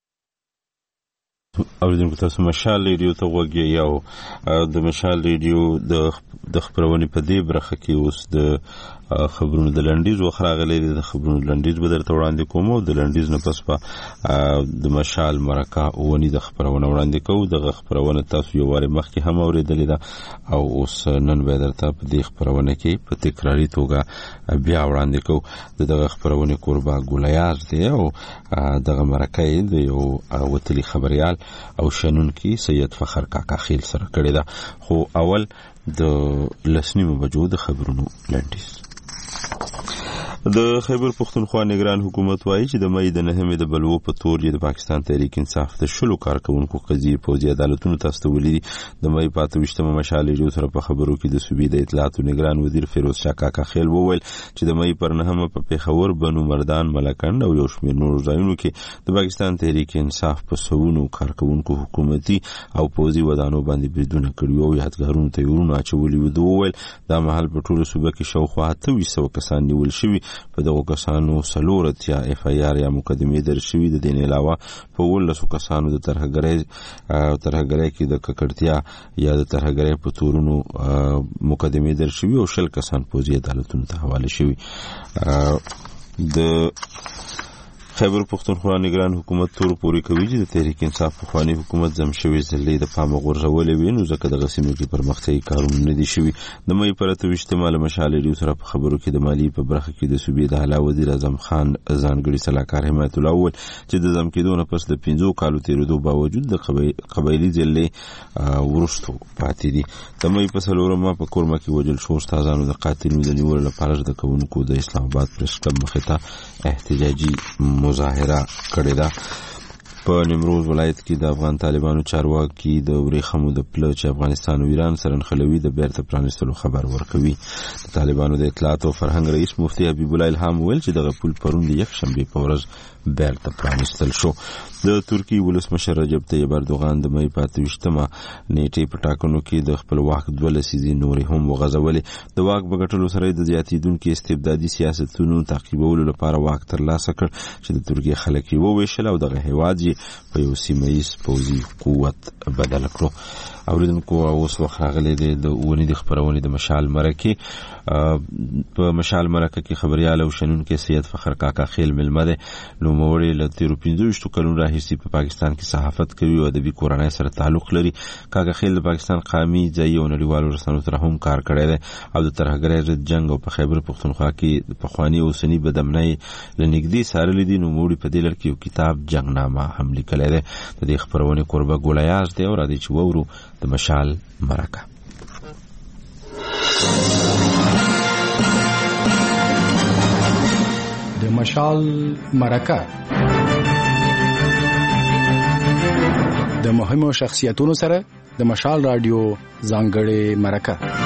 اوریدونکو تاسو مشال ریډیو ته وګورئ او د مشال ریډیو د د خبرونې په دې برخه کې اوس د خبرونه د لنډیز وخراغلي د خبرونه لنډیز به درته وړاندې کوم او د لنډیز نه پس په د مشال مرکه ونی د خبرونه وړاندې کوو. د خبرونه تاسو یو واره مخکې هم اوریدلې ده او اوس نن به درته په دې خبرونه کې په تکراری توګه بیا وړاندې کوو. د دغه خبرونه قربا ګولیاز دی او دغه مرکه د یو وتلی خبريال او شنونکي سید فخر کاکا خیل سره کړی ده. خو اول د لسنیمو بجو د خبرونو لنډیز. د خیبر پختونخوا نگران حکومت وایي چې د مې د نهمې د بلوو په تور د پاکستان تحریک انصاف د شلو کارکونکو قضیې پوځي عدالتونو ته استولې. د مې په اته ویشتمه مشال جو سره په خبرو کې د صوبې د اطلاعات او نگران وزیر فیروز شاه کاکا خیل وویل چې د مې پر نهمه په پیښور بنو مردان ملکند او یو شمېر نور ځایونو کې د پاکستان تحریک انصاف په سونو کارکونکو حکومتي او پوځي ودانو باندې بریدونه کړي او یادګارونو ته ورونه اچولي و. دوی وویل دا مهال په ټولو صوبه کې شاوخوا اته ویشت کسان نیول شوي. په دغه کسانو سلورت یا اف ای آر یا مقدمې در شوي. د دې علاوه په ولسو کسانو د ترهګرۍ ترهګرۍ کې د ککړتیا یا د ترهګرۍ په تورونو مقدمې در شوي او شل کسان پوځي عدالتونو ته حواله شوي. د خیبر پختونخوا نگران حکومت تور پوری کوي چې د تحریک انصاف پخوانی حکومت زم شوی ځلې د پامه غورځولې وي نو ځکه د غسیمو کې پرمختګي کارونه نه دي شوي. د مې پر اته ویشتمه مشالې ډیو سره په خبرو کې د مالی په برخه کې د صوبې د اعلی وزیر اعظم خان ځانګړي صلاحکار حمایت الله اول چې د زم کېدو نه پس د پنځو کالو تیرېدو باوجود د قبایلی ځلې ورستو پاتې دي. د مې په سلورمه په کورما کې وجل شو استادانو د قاتلینو د نیولو لپاره د کوونکو د اسلام آباد پریس کلب مخې ته احتجاجي مظاهره کړې ده. په نیمروز ولایت کې د افغان طالبانو چارواکي د ورېخمو د پله چې افغانستان او ایران سره نښلوي د بیرته پرانیستلو خبر ورکوي. د طالبانو د اطلاعات او فرهنګ رئیس مفتي حبیب الله الهام ویل چې دغه پل پرون د یکشنبې په ورځ بیرته پرانیستل شو. د ترکی ولسمشر رجب طیب اردوغان د مې په اته ویشتمه نیټې په ټاکنو کې د خپل واک دوه لسیزې نورې هم وغځولې. د واک په ګټلو سره د زیاتېدونکو استبدادي سیاستونو تعقیبولو لپاره واک ترلاسه کړ چې د ترکیې خلک یې وویشل او دغه هیواد یې په یو سیمه ییز پوځي قوت بدل کړو. اوریدونکو اوس وخت راغلی دی د اونۍ د خبرونې د مشال مرکه. په مشال مرکه کې خبريال او شنونکي سید فخر کاکا خیل ملمه ده. نو موري ل تیرو پنځه ویشت کلونو راهیسې په پاکستان کې صحافت کوي او ادبي کورنۍ سره تعلق لري. کاکا خیل د پاکستان قومي ځای او نړیوالو رسنیو سره هم کار کړی دی او د ترهګرۍ ضد جنگ او په خیبر پختونخوا کې د پخوانی اوسنی بدامنۍ لنګدي سارل دي. نو موري په دې لړ کې یو کتاب جنگنامه هم لیکلی دی. د دې خبرونه قربا ګولیاز دی او را دي چې وورو د مشال مرکه.
د مشال مرکه د مهمو شخصیتونو سره د مشال رادیو ځانګړې مرکه.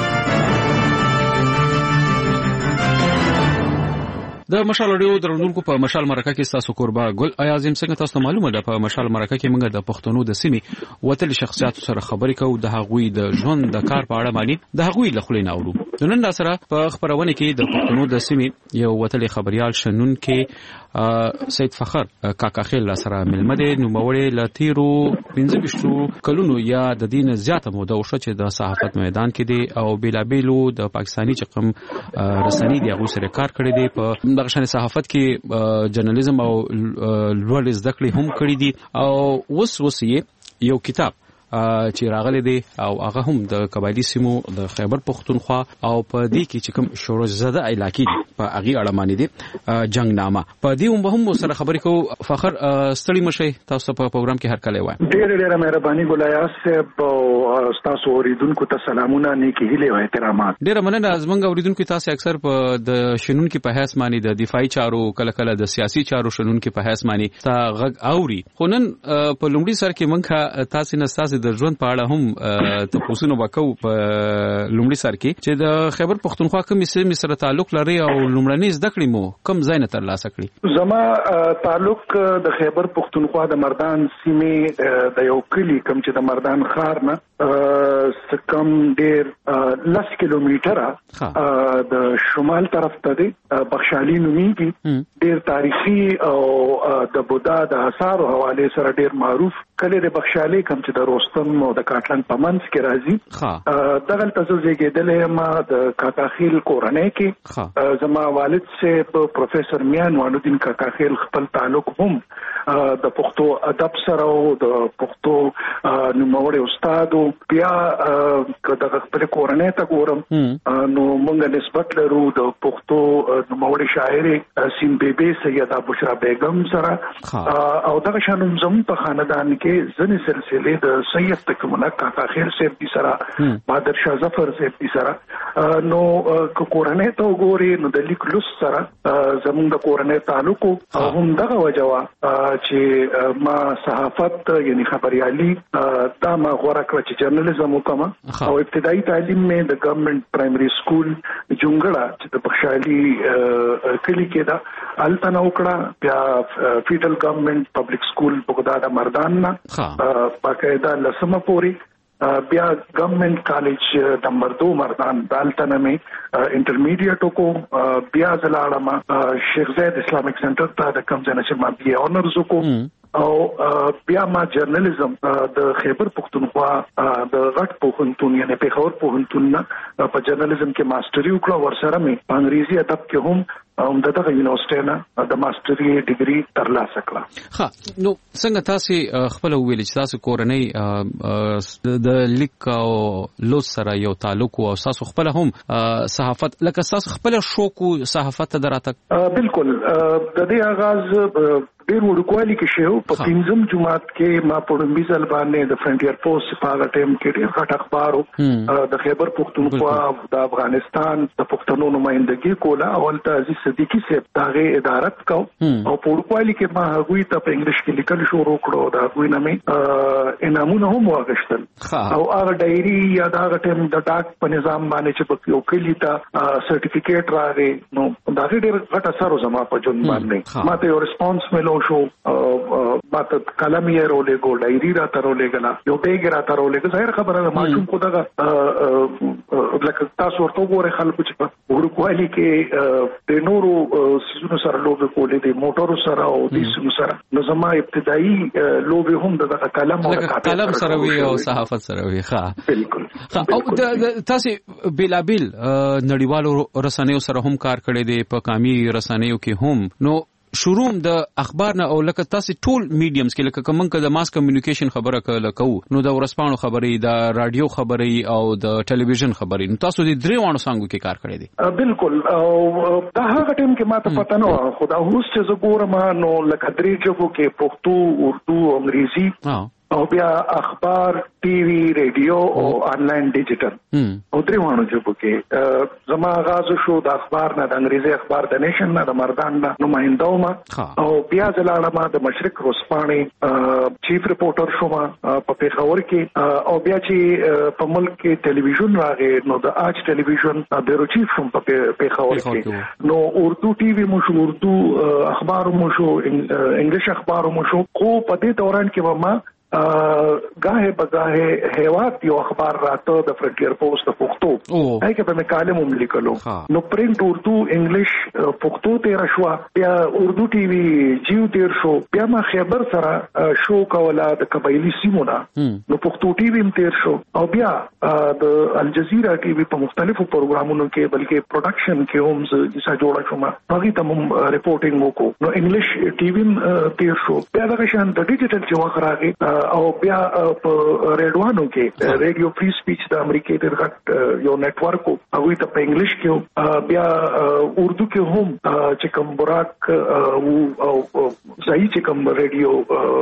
د مشال رادیو درنونکو په مشال مرکه کې تاسو قربا ګل ایازم څنګه تاسو معلومه ده په مشال مرکه کې موږ د پښتنو د سیمې وتل شخصیت سره خبرې کوو د هغوی د ژوند د کار په اړه باندې د هغوی له خلینو اورو. نن دا سره په خبرونه کې د پښتنو د سیمې یو وتل خبريال شنن کې سید فخر کاکا خیل سره ملمه دي. نو موري ل تیرو پنځه ویشت کلونو یا د دین زیاته موده وشو چې د صحافت میدان کې دي او بیلابیلو د پاکستانی چقم رسنۍ دی هغه سره کار کړی دی. په دغه شان صحافت کې جرنالیزم او لوړ زده کړې هم کړې دي او وس وسې یو کتاب چې راغلي دي او هغه هم د قبایلی سیمو د خیبر پختونخوا او په دې کې چې کوم شورش زده علاقې دي په هغه اړه باندې دي جنگنامه. په دې هم هم سره خبرې کو فخر ستړي مشه تاسو په پروګرام کې هر کله وای.
ډېر ډېر مهرباني ګلایاس صاحب تاسو اوریدونکو ته سلامونه نیکی هیله او احترامات.
ډېر مننه زمونږ اوریدونکو تاسو اکثر په د شنونکو په حیث باندې د دفاعي چارو کله کله د سیاسي چارو شنونکو په حیث باندې تا غږ اوري. خو نن په لومړي سر کې مونږه تاسو نه تاسو د ژوند په اړه هم تاسو وکاو په لومړي سر کې چې د خیبر پختونخوا کوم سیمې سره تعلق لري او لومړني زده کړې مو کوم ځای نه ترلاسه کړی.
زما تعلق د خیبر پختونخوا د مردان سیمې د یو کلی کوم چې د مردان ښار نه سکم ډیر لس کیلومتره د شمال طرف ته دی. بخشالي نومیږي. ډیر تاریخي او د بودا د آثار او حواله سره ډیر معروف کله د بخشالي کوم چې د روستم او د کاټلن پمنس کې راځي دغه تاسو زیږیدلې ما د کاکاخیل کورنۍ کې زما والد صاحب پروفیسور میان وانودین کاکاخیل خپل تعلق هم د پښتو ادب سره او د پښتو نوموړي استاد بیا د خپل کورنۍ ته ګورم نو موږ نسبت لرو د پښتو نوموړي شاعر سیم بیبي سیده بشرا بیگم سره او دغه شانم زم په خاندان کې ځنې سلسله د سید تکمنه کاکاخیل صاحب دي سره بہادر شاه ظفر صاحب دي سره نو کورنۍ ته وګوري نو د لیک لوس سره زموږ د کورنۍ تعلق او هم دغه وجوه چې ما صحافت یعنی خبريالي دا ما غوړه کړ چې جرنالیزم وکم او ابتدایي تعلیم مې د ګورنمنت پرایمري سکول جونګړه چې د بخشالي کلی کې دا التنا وکړه بیا فیډرل ګورنمنت پبلک سکول بغداد مردان نه باقاعده لسمه پوری بیا ګورنمنت کالج نمبر دو مردان دالتنه مې انټرمیډیټ کو بیا زلاړم شیخ زید اسلامیک سنټر ته د کم ځنه چې ما بي اونرز کو او بیا ما جرنالیزم د خیبر پختونخوا د غټ پوهنتون یعنی پیښور پوهنتون نه په جرنالیزم کې ماستری وکړه ورسره مې په انګریزي ادب کې هم هم دغه یونیورسيټي نه د ماستری ډیګري ترلاسه کړه.
ها نو څنګه تاسو خپل ویل چې تاسو کورنۍ د لیک او لوس سره یو تعلق او تاسو خپل هم صحافت لکه تاسو خپل شوق صحافت دراته
بالکل د دې آغاز ډیر وړوکوالي کې شو په پنځم جماعت کې ما په لومبي ځل باندې د فرنټیر پوسټ په هغه ټیم کې ډیر غټ اخبارو د خیبر پختونخوا د افغانستان د پښتنو نمائندګي کوله اول ته عزیز صدیقي صاحب داغه ادارت کو او په وړوکوالي کې ما هغوی ته په انګلیش کې لیکل شروع کړو دا هغوی نه مې انعامونه هم واغشتل او هغه ډایري یا دا ټیم د ډاک په نظام باندې چې په یو کلی ته سرټیفیکیټ راغی نو دا ډیر غټ اثر زما په جون باندې ما ته یو ریسپانس ملو شو ماته کلم یې رولې ګو ډایری را ترولې غلا یو بیگ را ترولې ظاهر خبره ماشوم کو دغه لکه تاسو ورته وګورئ خلکو چې په ورکوالي کې د نورو سيزونو سره لوبه کولې د موټرو سره او د سيزونو سره نو زما ابتدایي لوبه هم دغه کلم او
کلم سره وی او صحافت سره وی ښه بالکل او تاسو بلابل نړیوالو رسنیو سره هم کار کړی دی په قامي رسنیو کې هم نو شروع د اخبار نه او لکه تاسو ټول میډیمز کې لکه کومه د ماس کمیونیکیشن خبره کله کو نو د ورسپانو خبرې د رادیو خبرې او د ټلویزیون خبرې نو تاسو د درې وانو څنګه کې کار کړی دی
بالکل او دا هغه ټیم کې ماته پته نه و خو دا اوس چې زه ګورم نو لکه درې ژبو کې پښتو اردو انګریزي او بیا اخبار ټي وي رادیو او آنلاین ډیجیټل او درې وانو ژبو کې زما آغاز شو د اخبار نه د انګریزي اخبار د نیشن نه د مردان نه نمائندوم او بیا زلاړم د مشرق روسپاني چیف ریپورټر شوم په پیښور کې او بیا چې په ملک کې ټلویزیون راغی نو د آج ټلویزیون بیرو چیف شوم په پیښور کې نو اردو ټي وي مو شو اردو اخبار مو شو انګلیش اخبار مو شو خو په دې دوران کې ما گاهه بگاهه هیواد یو اخبار راته د فرنټیر پوسټ د پښتو هغه کې په مکالمه هم لیکلو نو پرنٹ اردو انګلیش پښتو تیر شو بیا اردو ټي وي جیو تیر شو بیا ما خیبر سره شو کولا د قبایلی سیمونه نو پښتو ټي وي هم تیر شو او بیا د الجزیره ټي وي په مختلفو پروګرامونو کې بلکې پروډکشن کې هم ځکه جوړه شوم هغه ته هم ریپورټینګ وکړو نو انګلیش ټي وي تیر شو بیا دغه شان د ډیجیټل چې وخت راغی او بیا په ریډوانو کې ریډیو فری سپیچ د امریکای د غټ یو نتورک هغه ته په انګلیش کې بیا اردو کې هم چې کوم براک او ځای چې کوم ریډیو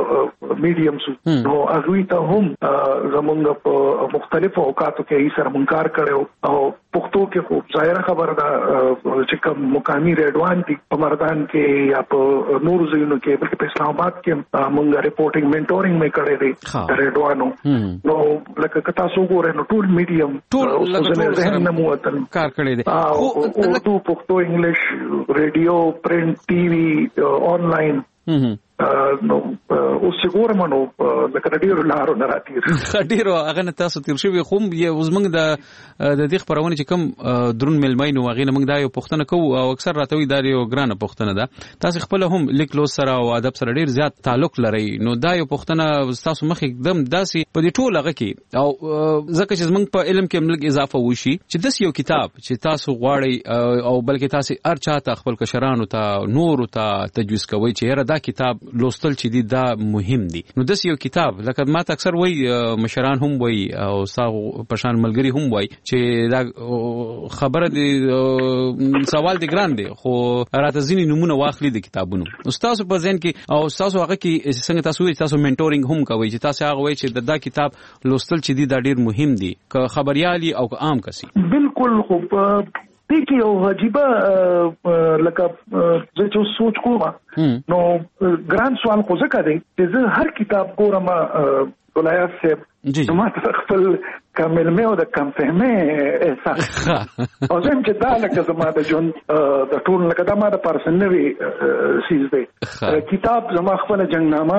میډیمز نو هغه ته هم زمونږ په مختلفو اوقاتو کې یې سره مونږ کار کړو او پښتو کې خو ظاهر خبره ده چې کوم مقامي ریډوان دي په مردان کې یا په نور ځایونو کې بلکې په اسلام آباد کې مونږ ریپورټینګ منټورینګ مې کړی دی ریډوانو نو لکه تاسو ګورئ نو ټول میډیم
ټول لکه ذهن نه موتل
کار کړی دی او اردو پښتو انګلیش ریډیو پرنٹ ټي وي آنلاین نو اوس ګورم نو د کډیرو لارو نه راتیر
خډیرو هغه نه تاسو تیر شوی خو یو زمنګ د د دې خبرونه چې کوم درون ملمای نو هغه موږ دا یو پښتنه کوو او اکثر راتوي دا یو ګرانه پښتنه ده تاسو خپل هم لیکلو سره او ادب سره ډیر زیات تعلق لري نو دا یو پښتنه تاسو مخ एकदम داسي په دې ټول هغه کې او ځکه چې زمنګ په علم کې ملګ اضافه وشي چې داس یو کتاب چې تاسو غواړئ او بلکې تاسو هر چاته خپل کشرانو ته نور ته تجویز کوي چې یاره دا کتاب لوستل چې دی دا مهم دی نو داس یو کتاب لکه ما ته اکثر وای مشران هم وای او ساغو پشان ملګری هم وای چې دا خبره دی سوال دی ګران دی خو راته ځینې نمونه واخلي د کتابونو استاد په ځین کې او استاد هغه کې څنګه تاسو وایي تاسو منټورینګ هم کوي چې تاسو هغه وایي چې دا کتاب لوستل چې دی دا ډیر مهم دی که خبريالي او که عام کسي
بالکل خو دې کې یو عجیبه لکه زه چې سوچ کوم نو ګران سوال خو ځکه دی چې زه هر کتاب ګورم ولایت صاحب نو ما خپل کامل مې او د کم فهمه احساس او زم چې دا لکه زما د جون د ټول لکه دا ما د پرسنوي سیز دی کتاب زما خپل جنگنامه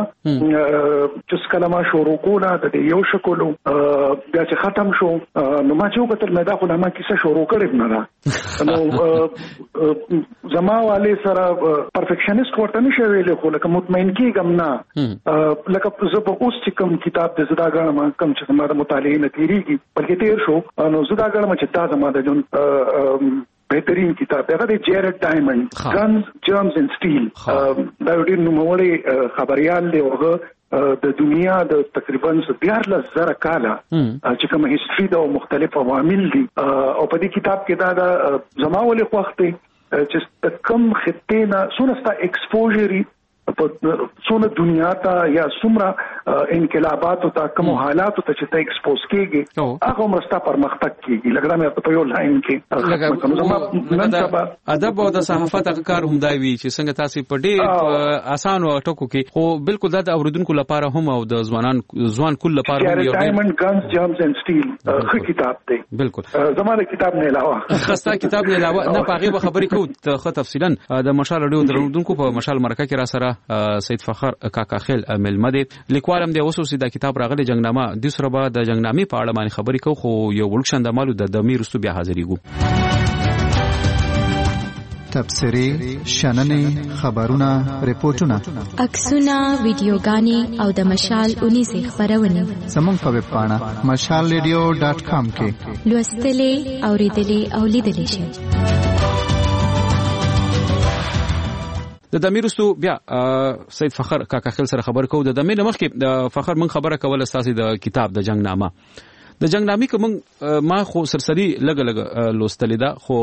چې کلمه شروع کوله د یو شکلو بیا چې ختم شو نو ما چې وکتل مې دا خو ما کیسه شروع کړم نه نو زما والي سره پرفیکشنست ورته نشي ویل خو لکه مطمئن کیږم نه لکه زه په اوس چې کوم کتاب د زدا غړم کوم چې زما د مطالعه نتیری بلکې تیر شو نو زدا غړم چې تا زما د جون بهترین کتاب هغه د جیرد ډایمنډ ګنز جرمز اینڈ سټیل دا ډېر نوموړی خبريال دی هغه د دنیا د تقریبا دیارلس زره کاله چې کوم هیستوري دا مختلف عوامل دي او په دې کتاب کې دا د زما ولې وخت چې کم خطې نه سونستا ایکسپوژر په څونه دنیا ته یا څومره انقلابات او کوم حالات ته چې ته ایکسپوز کیږي هغه مستا پرمختګ کیږي لګرا مې په یو لاین کې
ادب او د صحافت کار هم دی وی چې څنګه تاسو په ډېر اسانه ټکو کې خو بالکل د اوریدونکو لپاره هم او د ځوانان ځوان کل لپاره
هم یو ډایمنډ ګنز جرمز اینڈ سټیل خو کتاب دی
بالکل
زموږ کتاب نه علاوه
خاصه کتاب نه علاوه نه پاغه خبرې کو خو تفصیلا د مشال اډیو درودونکو په مشال مرکه کې را سره سید فخر کاکا خیل ملمده لیکوالم دی وسوسې دا کتاب راغلی جنگنامه د سره به د جنگنامې په اړه باندې خبرې کو خو یو ورکشند مالو د دمیرستو بیا حاضرېګو
تبصری شننې خبرونه ریپورتونه
عکسونه ویډیوګانې او د مشال اونې سه خبرونه
زموږ په ویب پاڼه مشال ریډیو ډاټ کام کې
لوستلې اوریدلې او لیدلې شئ
د دمیرستو بیا سید فخر کاکا خیل سره خبر کو د دمه مخ کې د فخر من خبره کوله استاد د کتاب د جنگنامه د جنگنامې کوم ما خو سرسری لګ لګ لوستل دا خو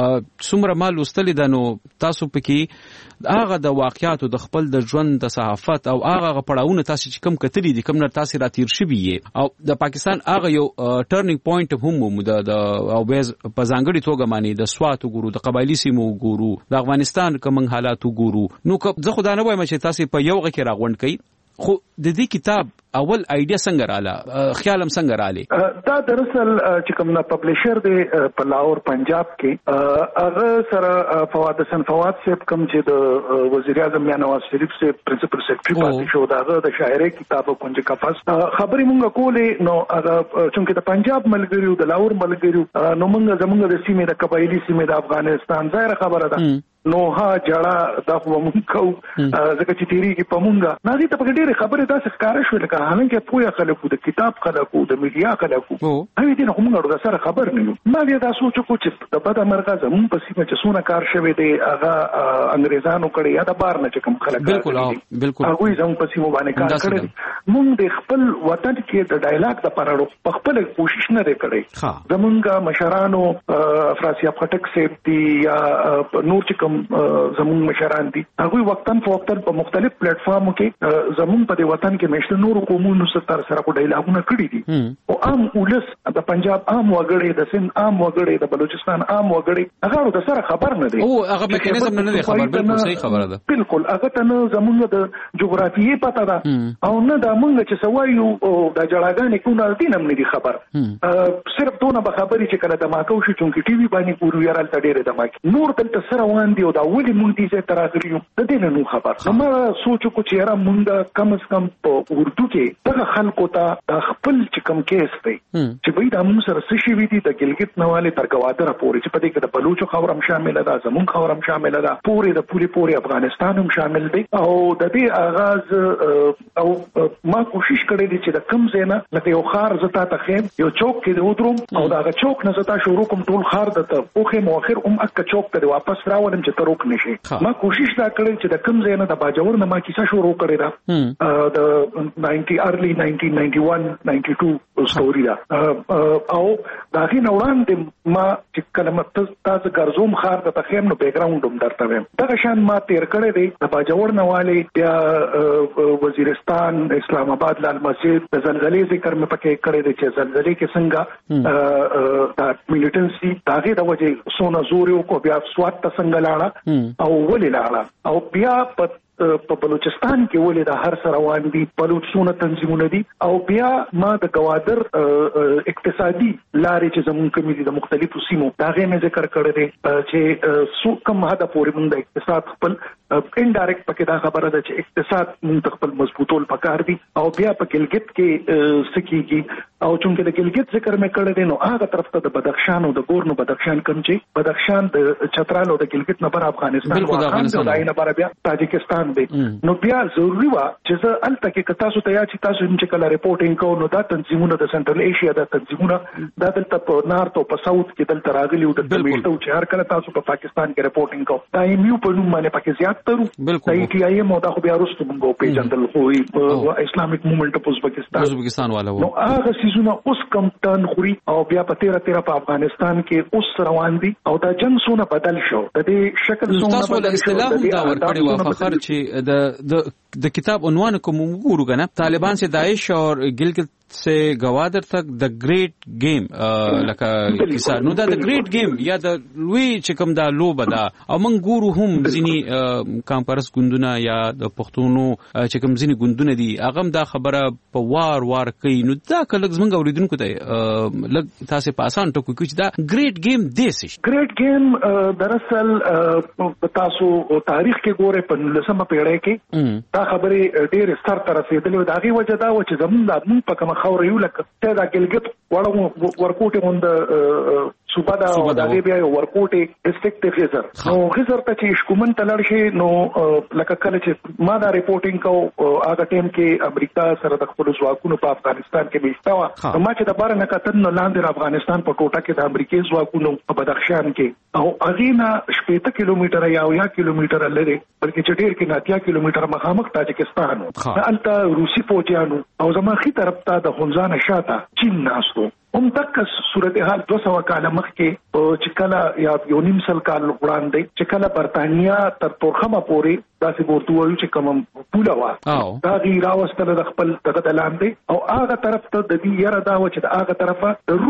څومره ما لوستل دا نو تاسو پکې هغه د واقعیاتو د خپل د ژوند د صحافت او هغه پړاوونه تاسو چې کوم کتلی دي کوم نر تاسو راتیر شوی او د پاکستان هغه یو ټرنینګ پوینټ هم د او بیز په ځانګړي توګه معنی د سواتو ګورو د قبایلی سیمو ګورو د افغانستان کوم حالاتو ګورو نو زه خدای نه وایم چې تاسو په یو غ کې راغونډ کړئ خو د دې کتاب اول ایډیا څنګه رااله خیالم څنګه رااله
دا دراصل چې کوم نه پبلشر دی په لاهور پنجاب کې هغه سره فواد حسن فواد صاحب کوم چې د وزیر اعظم یا نواز شریف سے پرنسپل سیکریټری پاتې شو داغه د شاعرۍ کتاب کنج کفاس خبرې مونږه کولې نو هغه چې د پنجاب ملګریو د لاهور ملګریو نو مونږ زمونږ د سیمې د قبایلی سیمې د افغانستان ظاهر خبره ده نو ها جړه دا خو مونږ کو ځکه چې تیری کې پمونګه نازي ته په ډېر خبره تاسو ښکار شو لکه حالانکه پوهه خلکو د کتاب خلکو د میډیا خلکو هغه دې نو موږ ورته سره خبر نه یو ما دې دا سوچ کو چې د بده مرغه زمون په سیمه چې سونه کار شوی دی هغه انګريزانو کړی یا د بار نه چې کوم خلک
بالکل بالکل
هغه زمون په سیمه باندې کار کړی مونږ د خپل وطن کې د ډایلاګ لپاره په خپل کوشش نه وکړي زمونږ مشرانو افراسیاب خټک سیفتی یا نور چې کوم زمون مشران دي هغه وختن په وختن په مختلف پلیټ فارمو کې زمون په دې وطن کې مشته نور قومونو سره سره په ډایلاګونه کړی دي او عام ولس د پنجاب عام وګړي د سند عام وګړي د بلوچستان عام وګړي هغه د سره خبر نه دي
او هغه میکانیزم نه دی خبر بالکل صحیح خبره ده
بالکل هغه ته نه زمون د جغرافیې پته ده او نه د مونږ چې سوایو د جړاګانې کومه دینم نه دي خبر صرف دونه به خبرې چې کله د ماکو شي چې ټي وي باندې پورو یارال تډېره د ماکي نور دلته سره وان
دي او دا ولې مونږ دې ځای ته راغلي یو د دې نه نو خبر نو ما سوچ وکړ چې یاره مونږ کم از کم په اردو کې دغه خلکو ته د خپل چې کم کیس دی چې به دا موږ سره څه شي وي دي د ګلګت نواله تر ګوادر پورې چې په دې کې د بلوچو خبرم شامل ده زمون خبرم شامل ده پورې د پورې پورې افغانستان هم شامل دی او د دې آغاز او ما کوشش کړې دي چې د کم ځای نه لکه یو خار زتا ته خیم یو چوک کې ودروم او دا چوک نه زتا شروع کوم ټول خار د ته اوخه مؤخر هم اک چوک ته واپس راولم چې تروک نشي ما کوشش دا کړې چې د کم ځای نه د باجوړ نه ما کیسه شروع کړې ده د ناینټي ارلی ناینټین ناینټي ون ناینټي ټو ستوري دا او دا غي نوړان د ما چې کلمه تاسو ګرځوم خار د تخیم نو بیک ګراوند هم درته ویم دا شان ما تیر کړې دی د باجوړ نه والی بیا وزیرستان اسلام آباد لال مسجد د زلزلې ذکر مې پکې کړې دی چې زلزلې کې څنګه دا میلیټنسي داغه د وجه سونه زور یو کو بیا سوات ته څنګه لاړه او ولې لاړه او بیا په په بلوچستان کې ولې د هر سره روان دي بلوچستان تنظیمونه دي او بیا ما د گوادر اقتصادي لارې چې زموږ کمیټې د مختلفو سیمو دا غي نه ذکر کړی دی چې سو کم هدا پورې موږ د اقتصاد خپل انډایرکټ پکې دا خبره ده چې اقتصاد موږ خپل مضبوطول پکار دي او بیا په ګلګت کې سکیږي او چونکه د ګلګت ذکر مې کړی دی نو هغه طرف ته د بدخشان او د ګورنو بدخشان کوم چې بدخشان د چترال او د ګلګت نه بر افغانستان او افغانستان دای نه بر بیا تاجکستان نو بیا ضروري وا چې زه الته کې تاسو ته یا چې تاسو چې کله ریپورټینګ کوو نو دا تنظیمونه د سنټرل ایشیا د تنظیمونه دا دلته په نارت او په ساوث کې دلته راغلي او د دلته چې هر کله تاسو په پاکستان کې ریپورټینګ کوو دا ایم یو په نوم باندې پکې زیات ترو دا ای ټی آی ایم او دا خو بیا وروسته موږ په جندل خو اسلامیک موومېنټ په ازبکستان
ازبکستان والا
نو هغه سيزونه اوس کم ټن خوري او بیا په تیرا تیرا په افغانستان کې اوس روان دي او دا جنگ سونه بدل شو د دې شکل سونه بدل شو
دا ورکړی و فخر چې د د د کتاب عنوان کوم وګورو کنه طالبان سے داعش اور گلگت سے گوادر تک د گریټ گیم لکه کیسه نو دا د گریټ گیم یا د لوی چې کوم دا لوبه دا او من ګورو هم ځینی کانفرنس ګوندونه یا د پښتونو چې کوم ځینی ګوندونه دي هغه دا خبره په وار وار کوي نو دا کله زمونږ اوریدونکو ته لږ تاسو په اسان ټکو کې چې دا گریټ گیم دیسي
گریټ گیم دراصل تاسو تاریخ کې ګوره په لسمه پیړۍ کې دا خبره ډېر ستر تر رسیدلې دا غي وجه دا و چې زمونږ د موږ په کوم خور یو لکه ته دا ګلګت وړو ورکوټه غوند صوبه دا او د بیا ورکوټه ډیسټریکټ غزر نو غزر ته چې شکومن تلل شي نو لکه کله چې ما دا ریپورټینګ کو هغه ټیم کې امریکا سره د خپل ځواکونو په افغانستان کې بیستاوه نو ما چې د بار نه کتن نو لاندې افغانستان په ټوټه کې د امریکای ځواکونو په بدخشان کې او اغینا شپږ کیلومتره یا یا کیلومتره لري بلکې چې ډیر کې ناتیا کیلومتره مخامخ تاجکستان الته روسي پوجانو او زموږی طرف ته د خنزان شاته چین ناستو هم تک صورتحال دو سو کاله مخکې چې کله یا یو نیم سل کال وړاندې چې کله برتانیا تر تورخمه پورې داسې ورته وایي چې کوم پوله وا دا غي راوستل د خپل دغه د لاندې او هغه طرف ته د دې یره دا و چې د هغه طرفه د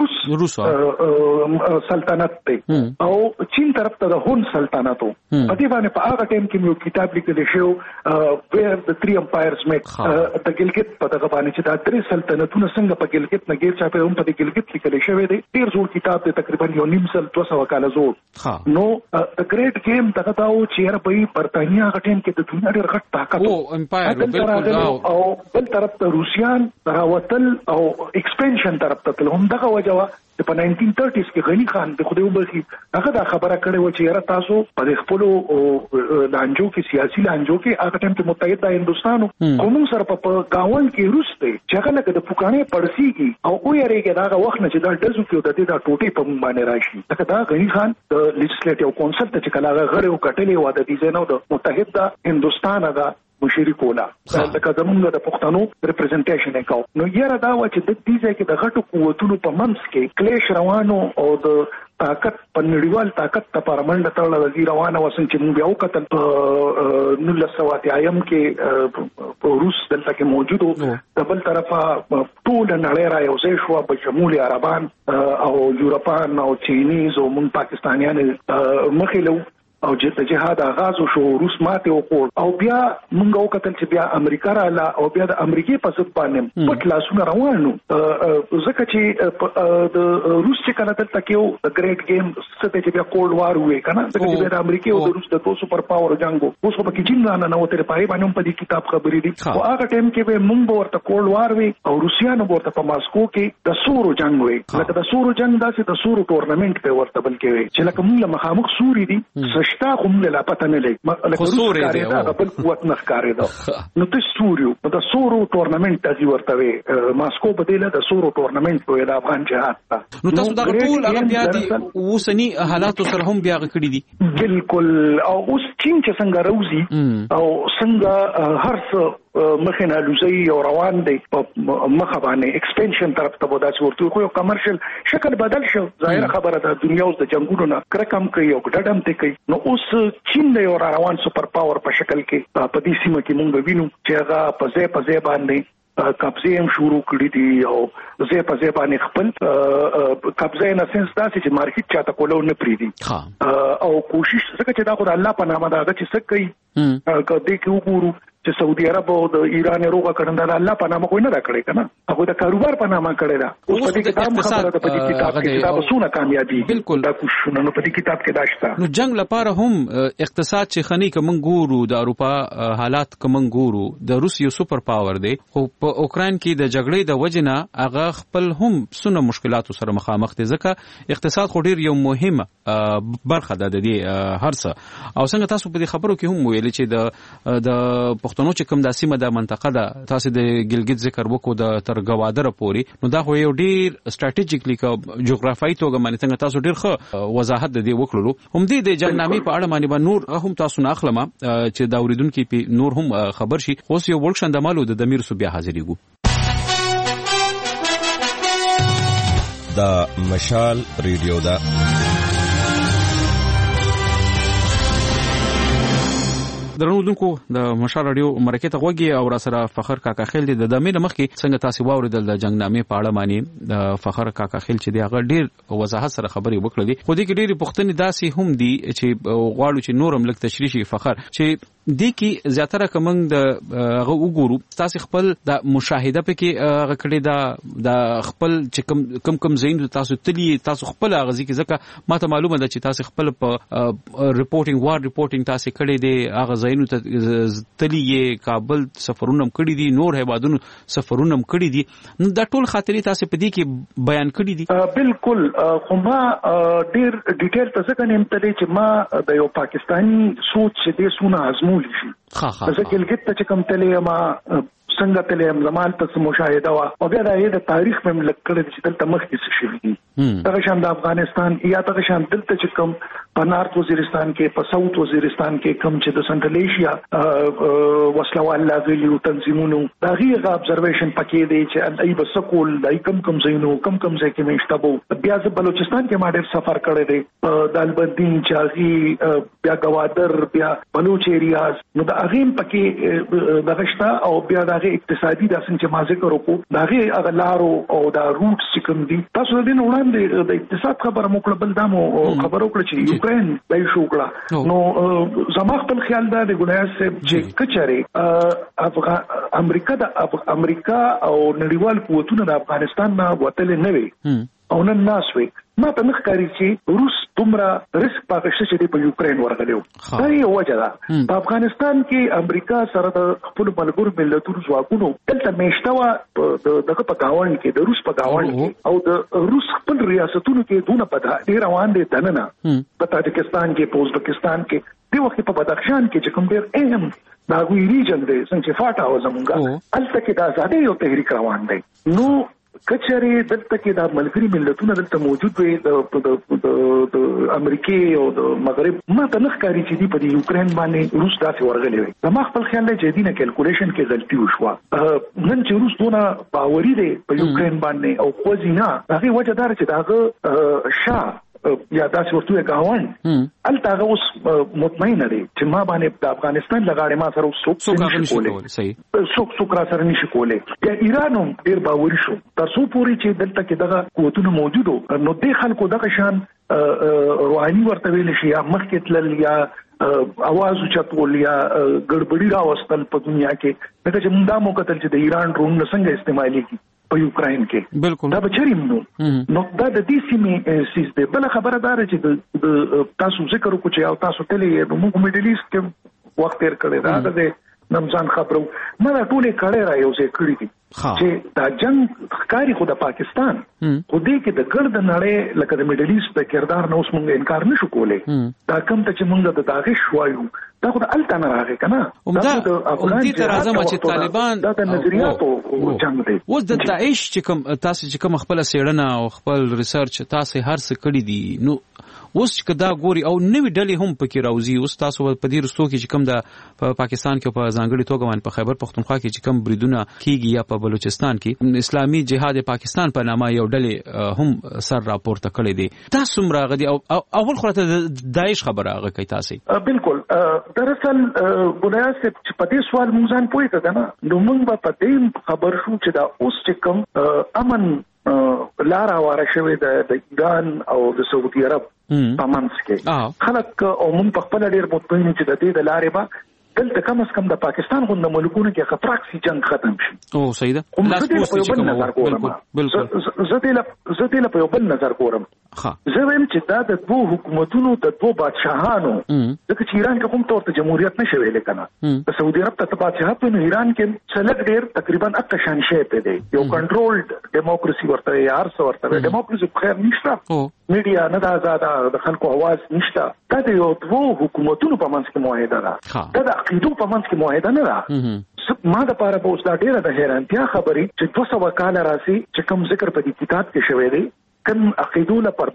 روس سلطنت دی او چین طرف ته د هون سلطنت وو په دې باندې په هغه ټیم کې یو کتاب لیکل شو ویر د تھری امپایرز میک د ګلګت په دغه باندې چې دا درې سلطنتونه څنګه په ګلګت نه غیر چا په هم په ګلګت لیکل شوی دی ډیر زوړ کتاب دی تقریبا یو نیم سل دو سو کال زوړ نو د ګریټ گیم دغه دا و چې هر به برتانیا غټین کې د دنیا ډیر غټ طاقت
او امپایر بالکل
او بل طرف ته روسيان راوتل او ایکسپنشن طرف ته تل هم دغه وجوه په ناینټین تھرټیز کې غنی خان د خوده وبخي هغه دا خبره کړې و چې یاره تاسو په خپل لانجو کې سیاسي لانجو کې هغه ټیم ته متحده هندستان کوم سره په گاون کې روسته چې هغه لکه د پوکانې پړسیږي او او یریږي دا وخت نه چې دا دزو کې د دې دا ټوټي په باندې راشي دا دا غنی خان د لیجسلیټیو کونسل ته چې کله هغه غړي او کټلې و د دې زنو د متحده هندستان هغه مشري کولا لکه زمونږ د پښتنو ریپرزنټیشن وکاو نو یاره دا و چې د دې ځای کې د غټو قوتونو په منځ کې کلیش روانو او د طاقت په نړیوال طاقت ته پرمنډه تړل د روانه وسن چې موږ یو قتل په نولس سو اتیایم کې په روس دلته کې موجود وو د بل طرفه ټول نړۍ را یو ځای شو په شمول عربان او یورپان او چینیز او موږ پاکستانیان مخې له او چې جهاد آغاز شو روس ماته وکړ او بیا موږ وکتل چې بیا امریکا رااله او بیا د امریکای په ضد باندې پټ لاسونه روانو ځکه چې د روس چې کله دلته کې د ګریټ گیم څه چې بیا کولډ وار وې کنه ځکه چې د امریکای او د روس د دوه سپر پاور جنگو اوس په کې چین نه نه وته پای باندې په دې کتاب خبرې دي او هغه ټیم کې به موږ ورته کولډ وار وې او روسيانو ورته په ماسکو کې د سورو جنگ وې لکه د سورو جنگ داسې د سورو ټورنمنت په ورته بل کې وې چې لکه موږ مخامخ سوري دي سشتا کوم لا پته نه لګي لکه سوري دی دا بل قوت نه ښکارې دا نو ته سوريو د سورو ټورنمنت د ورته وې ماسکو په دې له د سورو ټورنمنت په د افغان جهاد
نو تاسو دا ټول هغه بیا دي اوسنی حالات سره هم بیا کړی دي
بالکل او اوس چین چې څنګه روزي او څنګه هر څه مخینه لوزي او روان دي په مخه باندې ایکسپنشن طرف ته ودا چې ورته خو یو کمرشل شکل بدل شو ظاهر خبره ده دنیا اوس د جنگونو نه کرکم کوي او ډډم ته کوي نو اوس چین له روان سپر پاور په شکل کې په دې سیمه کې مونږ وینو چې هغه په ځای په ځای باندې قبضه هم شروع کړی دي او ځای په ځای باندې خپل قبضه نه سنس داسې چې مارکیټ چاته کولو نه پریدي او کوشش څنګه چې دا خدای الله په نامه دا چې څه کوي کدی کې وګورو چې سعودي عرب او د ایران روغه کړنده الله په نامه کوئی نه دا کړی کنه هغه د کاروبار په نامه کړی دا اوس په دې کتاب خبره ده په دې کتاب کې کتاب سونه کامیابی
بالکل
دا کوششونه نو په دې کتاب کې داشته
نو جنگ لپاره هم اقتصاد چې خني کوم ګورو د اروپا حالات کوم ګورو د روس یو سپر پاور دی خو په اوکران کې د جګړې د وجنه هغه خپل هم سونه مشکلات سره مخامخ دي ځکه اقتصاد خو ډیر یو مهمه برخه ده د دې هرڅه او څنګه تاسو په دې خبرو کې هم ویل چې د د پښتنو چې کوم د سیمه د منطقه ده تاسو د ګلګت ذکر وکړو د تر گوادر پورې نو دا خو یو ډیر سټریټیجیکلی کا جغرافیایي توګه باندې څنګه تاسو ډیر ښه وضاحت د دې وکړلو هم دې د جنګنامې په اړه باندې نور هم تاسو نه اخلم چې دا اوریدونکو په نور هم خبر شي خو یو ورکشن د مالو د دمیر سو بیا حاضرېګو
دا مشال ریډیو دا
درنو دونکو د مشال رادیو مرکه ته غوږی او را سره فخر کاکا خیل د دمه مخ کې څنګه تاسو واوریدل د جنگنامې په اړه باندې د فخر کاکا خیل چې دی هغه ډیر وضاحت سره خبرې وکړې دي خو دې کې ډېری پوښتنې داسې هم دي چې غواړو چې نورم لک تشریح شي فخر چې دې کې زیاتره کوم د هغه وګورو تاسو خپل د مشاهده په کې هغه کړي دا د خپل چې کم کم کم زین تاسو تلی تاسو خپل غزي کې ځکه ماته معلومه ده چې تاسو خپل په ریپورټینګ وار ریپورټینګ تاسو کړي دي هغه زینو تلی کابل سفرونه کړي دي نور هیوادونو سفرونه کړي دي نو دا ټول خاطرې تاسو په دې کې بیان کړي دي
بالکل خو ما ډیر ډیټیل تاسو کنه تلې چې ما د یو پاکستانی سوچ دې سونه ازمول شي
ها ها
زه ګلګت ته کوم تلې ما څنګه تلې زمان ته مشاهده وا او بیا د تاریخ په ملکړه چې دلته مخکې څه شوی دي دغه شان د افغانستان یا دغه شان دلته چې کوم په نارت وزیرستان کې په ساوث وزیرستان کې کوم چې د سنټرل ایشیا وسلوال لاغلي تنظیمونو دا غیغه ابزرویشن پکې دی چې ای بسکول دای کم کم زینو کم کم ځای کې مشتبو بیا ز بلوچستان کې ما ډېر سفر کړی دی دالبدین چاغي بیا گوادر بیا بلوچ ایریاز نو دا غیم پکې دغه شتا او بیا دا اقتصادي د څنګه ما ذکر وکړو داغه اغلارو او دا روټس چې کوم دي تاسو د نن وړاندې د اقتصاد خبره مو کړل بل دمو خبرو کړل چې یوکرين دای شو کړه نو زما خپل خیال دا د ګناه سره چې کچره افغان امریکا د امریکا او نړیوال قوتونو د افغانستان نه وتل نه وي او نن ناس وي ما ته مخکاري چې روس دومره ریسک پاکشته چې په یوکرين ورغلیو دا یو وجه ده په افغانستان کې امریکا سره د خپل ملګرو ملتونو ځواکونو دلته مشتوا دغه په گاوند کې د روس په گاوند کې او د روس خپل ریاستونو کې دونه په ډیر روان دي دننه په تاجکستان کې په ازبکستان کې دی وخت په بدخشان کې چې کوم ډیر اهم دا غوي ریجن دی څنګه فاټا او زمونږه الته کې د ازادۍ یو تحریک روان دی نو کچره دلته کې د ملګری ملتونو دلته موجود وي د امریکای او د مغرب ما ته نخکاری چې دی په یوکرين باندې روس داسې ورغلی وي دا ما خپل خیال دی چې دینه کیلکولیشن کې غلطي وشوه نن چې روس دونه باوري دی په یوکرين باندې او خوځینا هغه وجه دار چې داغه شاه یا داسې ورته گاوند الته اوس مطمئن دی چې ما باندې د افغانستان لغاړې ما سره څوک څوک کولای صحیح څوک څوک را سره نشي کولای یا ایران هم ډیر باوري شو تر څو پورې چې دلته کې دغه قوتونه موجودو نو د خلکو دغه شان روحاني ورته ویل شي یا مخکې تلل یا اواز چتول یا ګړبړی راوستل په دنیا کې دغه چې موږ دا مو کتل چې د ایران ډرون څنګه استعمالي کی په یوکرين کې
بالکل
دا بچریم نو نو دا د دې سیمې سیس دی بل خبره دار چې د تاسو ذکر وکړو چې او تاسو تلې نو موږ میډل ایست کې وخت تیر کړی دا د نمځان خبرو ما ټولې کړه را یو ځای کړی دي چې دا جنگ ښکاری خو د پاکستان خو دې کې د ګرد نړۍ لکه د میډل ایست په کردار نو اوس موږ انکار نشو کولای دا کوم ته چې موږ د داغش وایو دا خو د الټا نه راغی کنه
دا د افغان تر اعظم چې طالبان
دا د نظریاتو جنگ دی
اوس د داعش چې کوم تاسو چې کوم خپل سیړنه او خپل ریسرچ تاسو هر څه کړی دي نو اوس چې دا ګوري او نوې ډلې هم پکې راوځي اوس تاسو په دې رستو کې چې کوم د پاکستان کې په ځانګړي توګه باندې په خیبر پختونخوا کې چې کوم بریدونه کیږي یا په بلوچستان کې اسلامي جهاد پاکستان په نامه یو ډلې هم سر راپورته کړې دي تاسو راغدي او اول خو ته داعش خبره هغه کوي تاسو
بالکل دراصل ګناه چې په دې سوال موږ ځان پوهیږو کنه نو موږ په دې خبر شو چې دا اوس چې کوم امن لار واره شوی د ایران او د سعودي عرب په منځ کې خلک او موږ په خپل ډیر مطمئن چې د دې د لارې به دلته کم از کم د پاکستان غوند ملکونو کې خطراکسي جنگ ختم شي
او صحیح ده لاس پوسټ چې کوم
بالکل زه دې زه دې په یو بل نظر ګورم
ها
زه وایم چې دا د دوه حکومتونو د دوه بادشاهانو دغه چې ایران کې کوم تور ته جمهوریت نشي ویل کنه د سعودي عرب ته بادشاہت په ایران کې څلګ ډیر تقریبا اته شان شي ته دی یو کنټرولډ دیموکراسي ورته یار څو ورته دیموکراسي خیر نشته میډیا نه د آزاد د خلکو आवाज نشته دا د یو دوه حکومتونو په منځ کې معاهده ده دا د عقیدو په منځ کې معاهده نه ده ما د پاره په اوس دا ډیره د حیرانتیا خبرې چې دوه سوه کال راسي چې کوم ذکر په دې کتاب کې شوی دی کوم عقیدو لپاره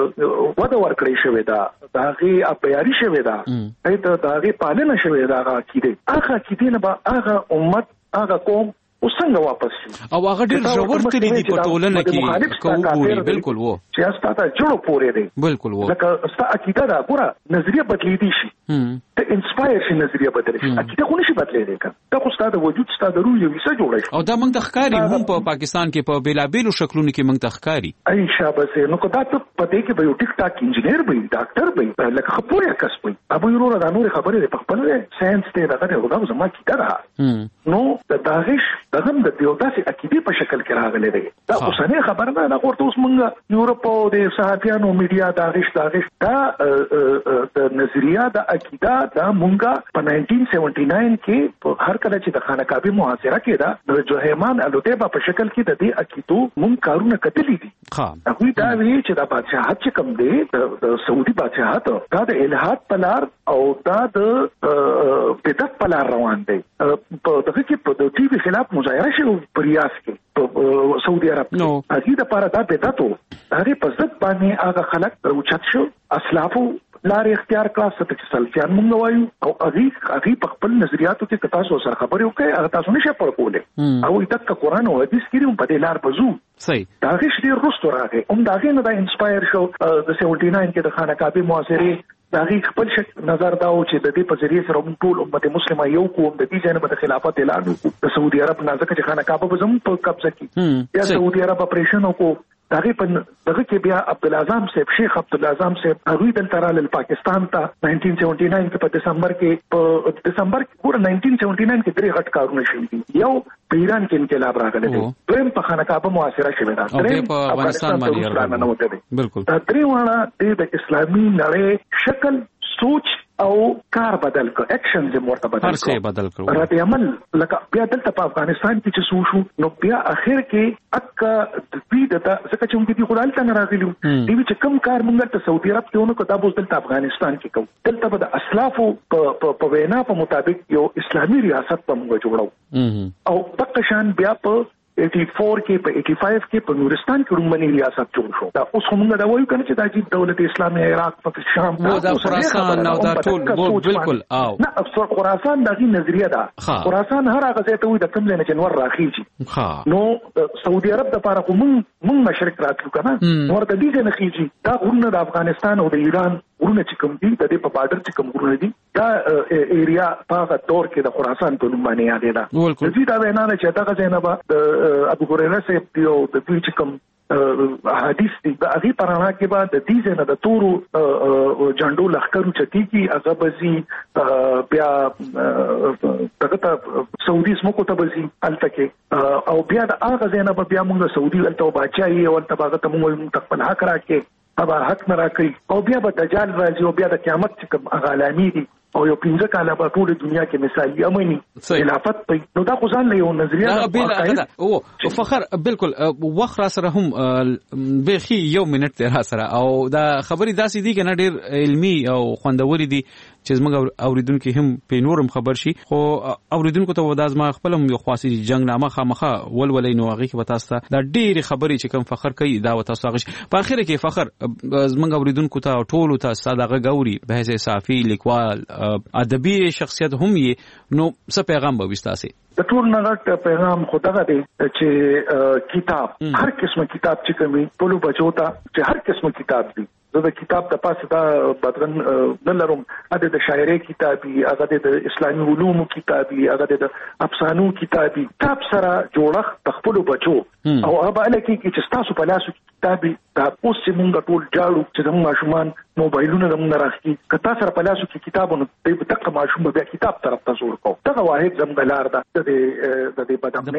وده ورکړې شوی دا داغه اپیاري شوی دا ایته داغه پالنه شوی دا عقیده هغه عقیده نه به هغه امت هغه قوم وسنګ واپس
او هغه ډیر ژور تللی دی په ټولنه کې کووري بالکل وو
چې استاته جوړ پورې دی
بالکل وو
لکه استا عقیده دا ګوره نظریه بدلی دي شي ته انسپایر شي نظریه بدلی شي عقیده خو نشي بدلی دی دا خو ستاسو وجود ستاسو روح یو څه جوړی
او دا موږ د ښکاری هم په پاکستان کې په بیلابیلو شکلونو کې موږ د ښکاری
ای شابه نو کو دا ته پدې کې به یو ټیک ټاک انجینیر وي ډاکټر وي لکه خپل کس وي ابو یورو دا نور خبرې په خپل ساينس ته دا غوډه زما کیده ده نو د داغش دغه د دیوداسي عقیده په شکل کې راغلي دی دا اوسنۍ خبره نه دا ورته اوس موږ یورپ او د صحافیانو میډیا داغش داغش دا د نظریه د عقیده دا مونږه په نائنټین سیونټی ناین کې په هر کله چې د خانقابه محاصره کې دا د جوهیمان الوتیبا په شکل کې د دې عقیدو مونږ کارونه کتلې دي
ها
هغه دا وی چې د بادشاہت چې کوم دی د سعودي بادشاہت دا د الہات پلار او دا د بدعت پلار روان دی په دغه کې په د ټي وي خلاف مظاهره شوه په ریاض کې په سعودي عرب کې هغه د لپاره دا بدعت هغه په ځد باندې هغه خلک اوچت شو اسلافو لارې اختیار کړه ست چې سلفیان مونږ وایو او هغه هغه په خپل نظریاتو کې تاسو سره خبرې وکړي هغه تاسو نشئ پر کوله او دغه قرآن او حدیث کې په دې لار بزو
صحیح
دا هیڅ ډیر رستو راغی هم دا غي نه دا انسپایر شو د سیونټی ناین کې د خانقابه محاصره دا غي خپل شک نظر دا او چې د دې په ذریعہ سره موږ ټول امت مسلمه یو کوم د دې جنب د خلافت اعلان وکړو د سعودي عرب نه ځکه چې خانقابه به زموږ په قبضه کې یا سعودي عرب اپریشن وکړو دغه په دغه کې بیا عبدالعظام صاحب شیخ عبدالعظام صاحب هغه د ترال پاکستان ته نائنټین سیونټی ناین کې په دسمبر کې په دسمبر کې پورا نائنټین سیونټی ناین کې درې غټ کارونه شوي دي یو په ایران کې انقلاب راغلی دی دویم په خانقابه محاصره شوې ده
دریم په افغانستان باندې بالکل
دا درې وانه د اسلامي نړۍ شکل سوچ او کار بدل کړ اکشن زم ورته بدل
کړ هر څه بدل کړ
رد عمل لکه بیا دلته په افغانستان کې چې سوشو نو بیا اخر کې اکا د دې د څه چې موږ دې خدای ته راغلیو دی چې کم کار موږ ته سعودي عرب کې ونه کو دا بوز دلته افغانستان کې کوم دلته به د اسلافو په وینا په مطابق یو اسلامي ریاست په موږ جوړو او دغه شان بیا په چورانوي کې په پچاسی کې په نورستان کې رومنی ریاست جوړ شو. دا اوس موږ دا وایو کنه چې دا چې دولت اسلامي عراق په شام
نو دا خراسان او دا ټول بالکل او
نه افسر خراسان دغه نظریه ده. خراسان هر هغه ځای ته وي د کوم نه جنور راخیږي. نو سعودي عرب د لپاره کوم موږ مشرق راتلو کنه ورته دي نه خيږي. دا ورونه د افغانستان او د ایران ورونه چې کوم دي د دې په بارډر چې کوم ورونه دي دا ایریا په هغه دور کې د خراسان په نوم باندې یادې ده. د دې دا وینا نه چې دا غزنه به د ابو هريره صاحب دی او د دې چې کوم حدیث دی د هغه پرانا کې بعد د دې نه د تورو جنډو لخرو چتی کی هغه بزي بیا دغه سعودي سمکو ته بزي التکه او بیا د هغه ځای نه بیا موږ سعودي الته بچای او الته هغه ته موږ خپل حق راکې ابا حق نه راکې او بیا به دجال راځي او بیا د قیامت چې کوم اغالانی دي او یو پنځه کاله په ټول دنیا کې مثال یمني خلافت په نو دا خو ځان له یو نظریه
ده او فخر بالکل وخر سره هم بخي یو منټ تر سره او دا خبري داسې دي کنه ډېر علمي او خوندوري دي چې زموږ اوریدونکو هم په نورم خبر شي. خو اوریدونکو ته وداز ما خپل یو خاصي جنگ نامه خامخه ولولې نو هغه کې وتاسته دا ډېر خبري چې کوم فخر کوي دا وتاسو غش په اخر کې فخر زموږ اوریدونکو ته ټول ته صادقه غوري به ځای صافي لیکوال ادبي شخصیت هم یې نو څه پیغام به وستاسي؟
د ټول نغټ پیغام خدای دی چې کتاب هر قسمه کتاب چې کومي ټول بچو ته چې هر قسمه کتاب دی د کتاب د پاسه دا بدرن نه لرم اته د شاعري کتابي هغه د اسلامي علومو کتابي هغه د افسانو کتابي کتاب سره جوړخ تخپل بچو او هغه لکه چې تاسو په لاسو کتابي دا اوس موږ ټول جاړو چې د ماشومان موبایلونه زموږ راخي کته سره په لاسو کې کتابونه د دقه ماشوم به کتاب طرف ته زور کو دا واحد زموږ لار ده د د بدن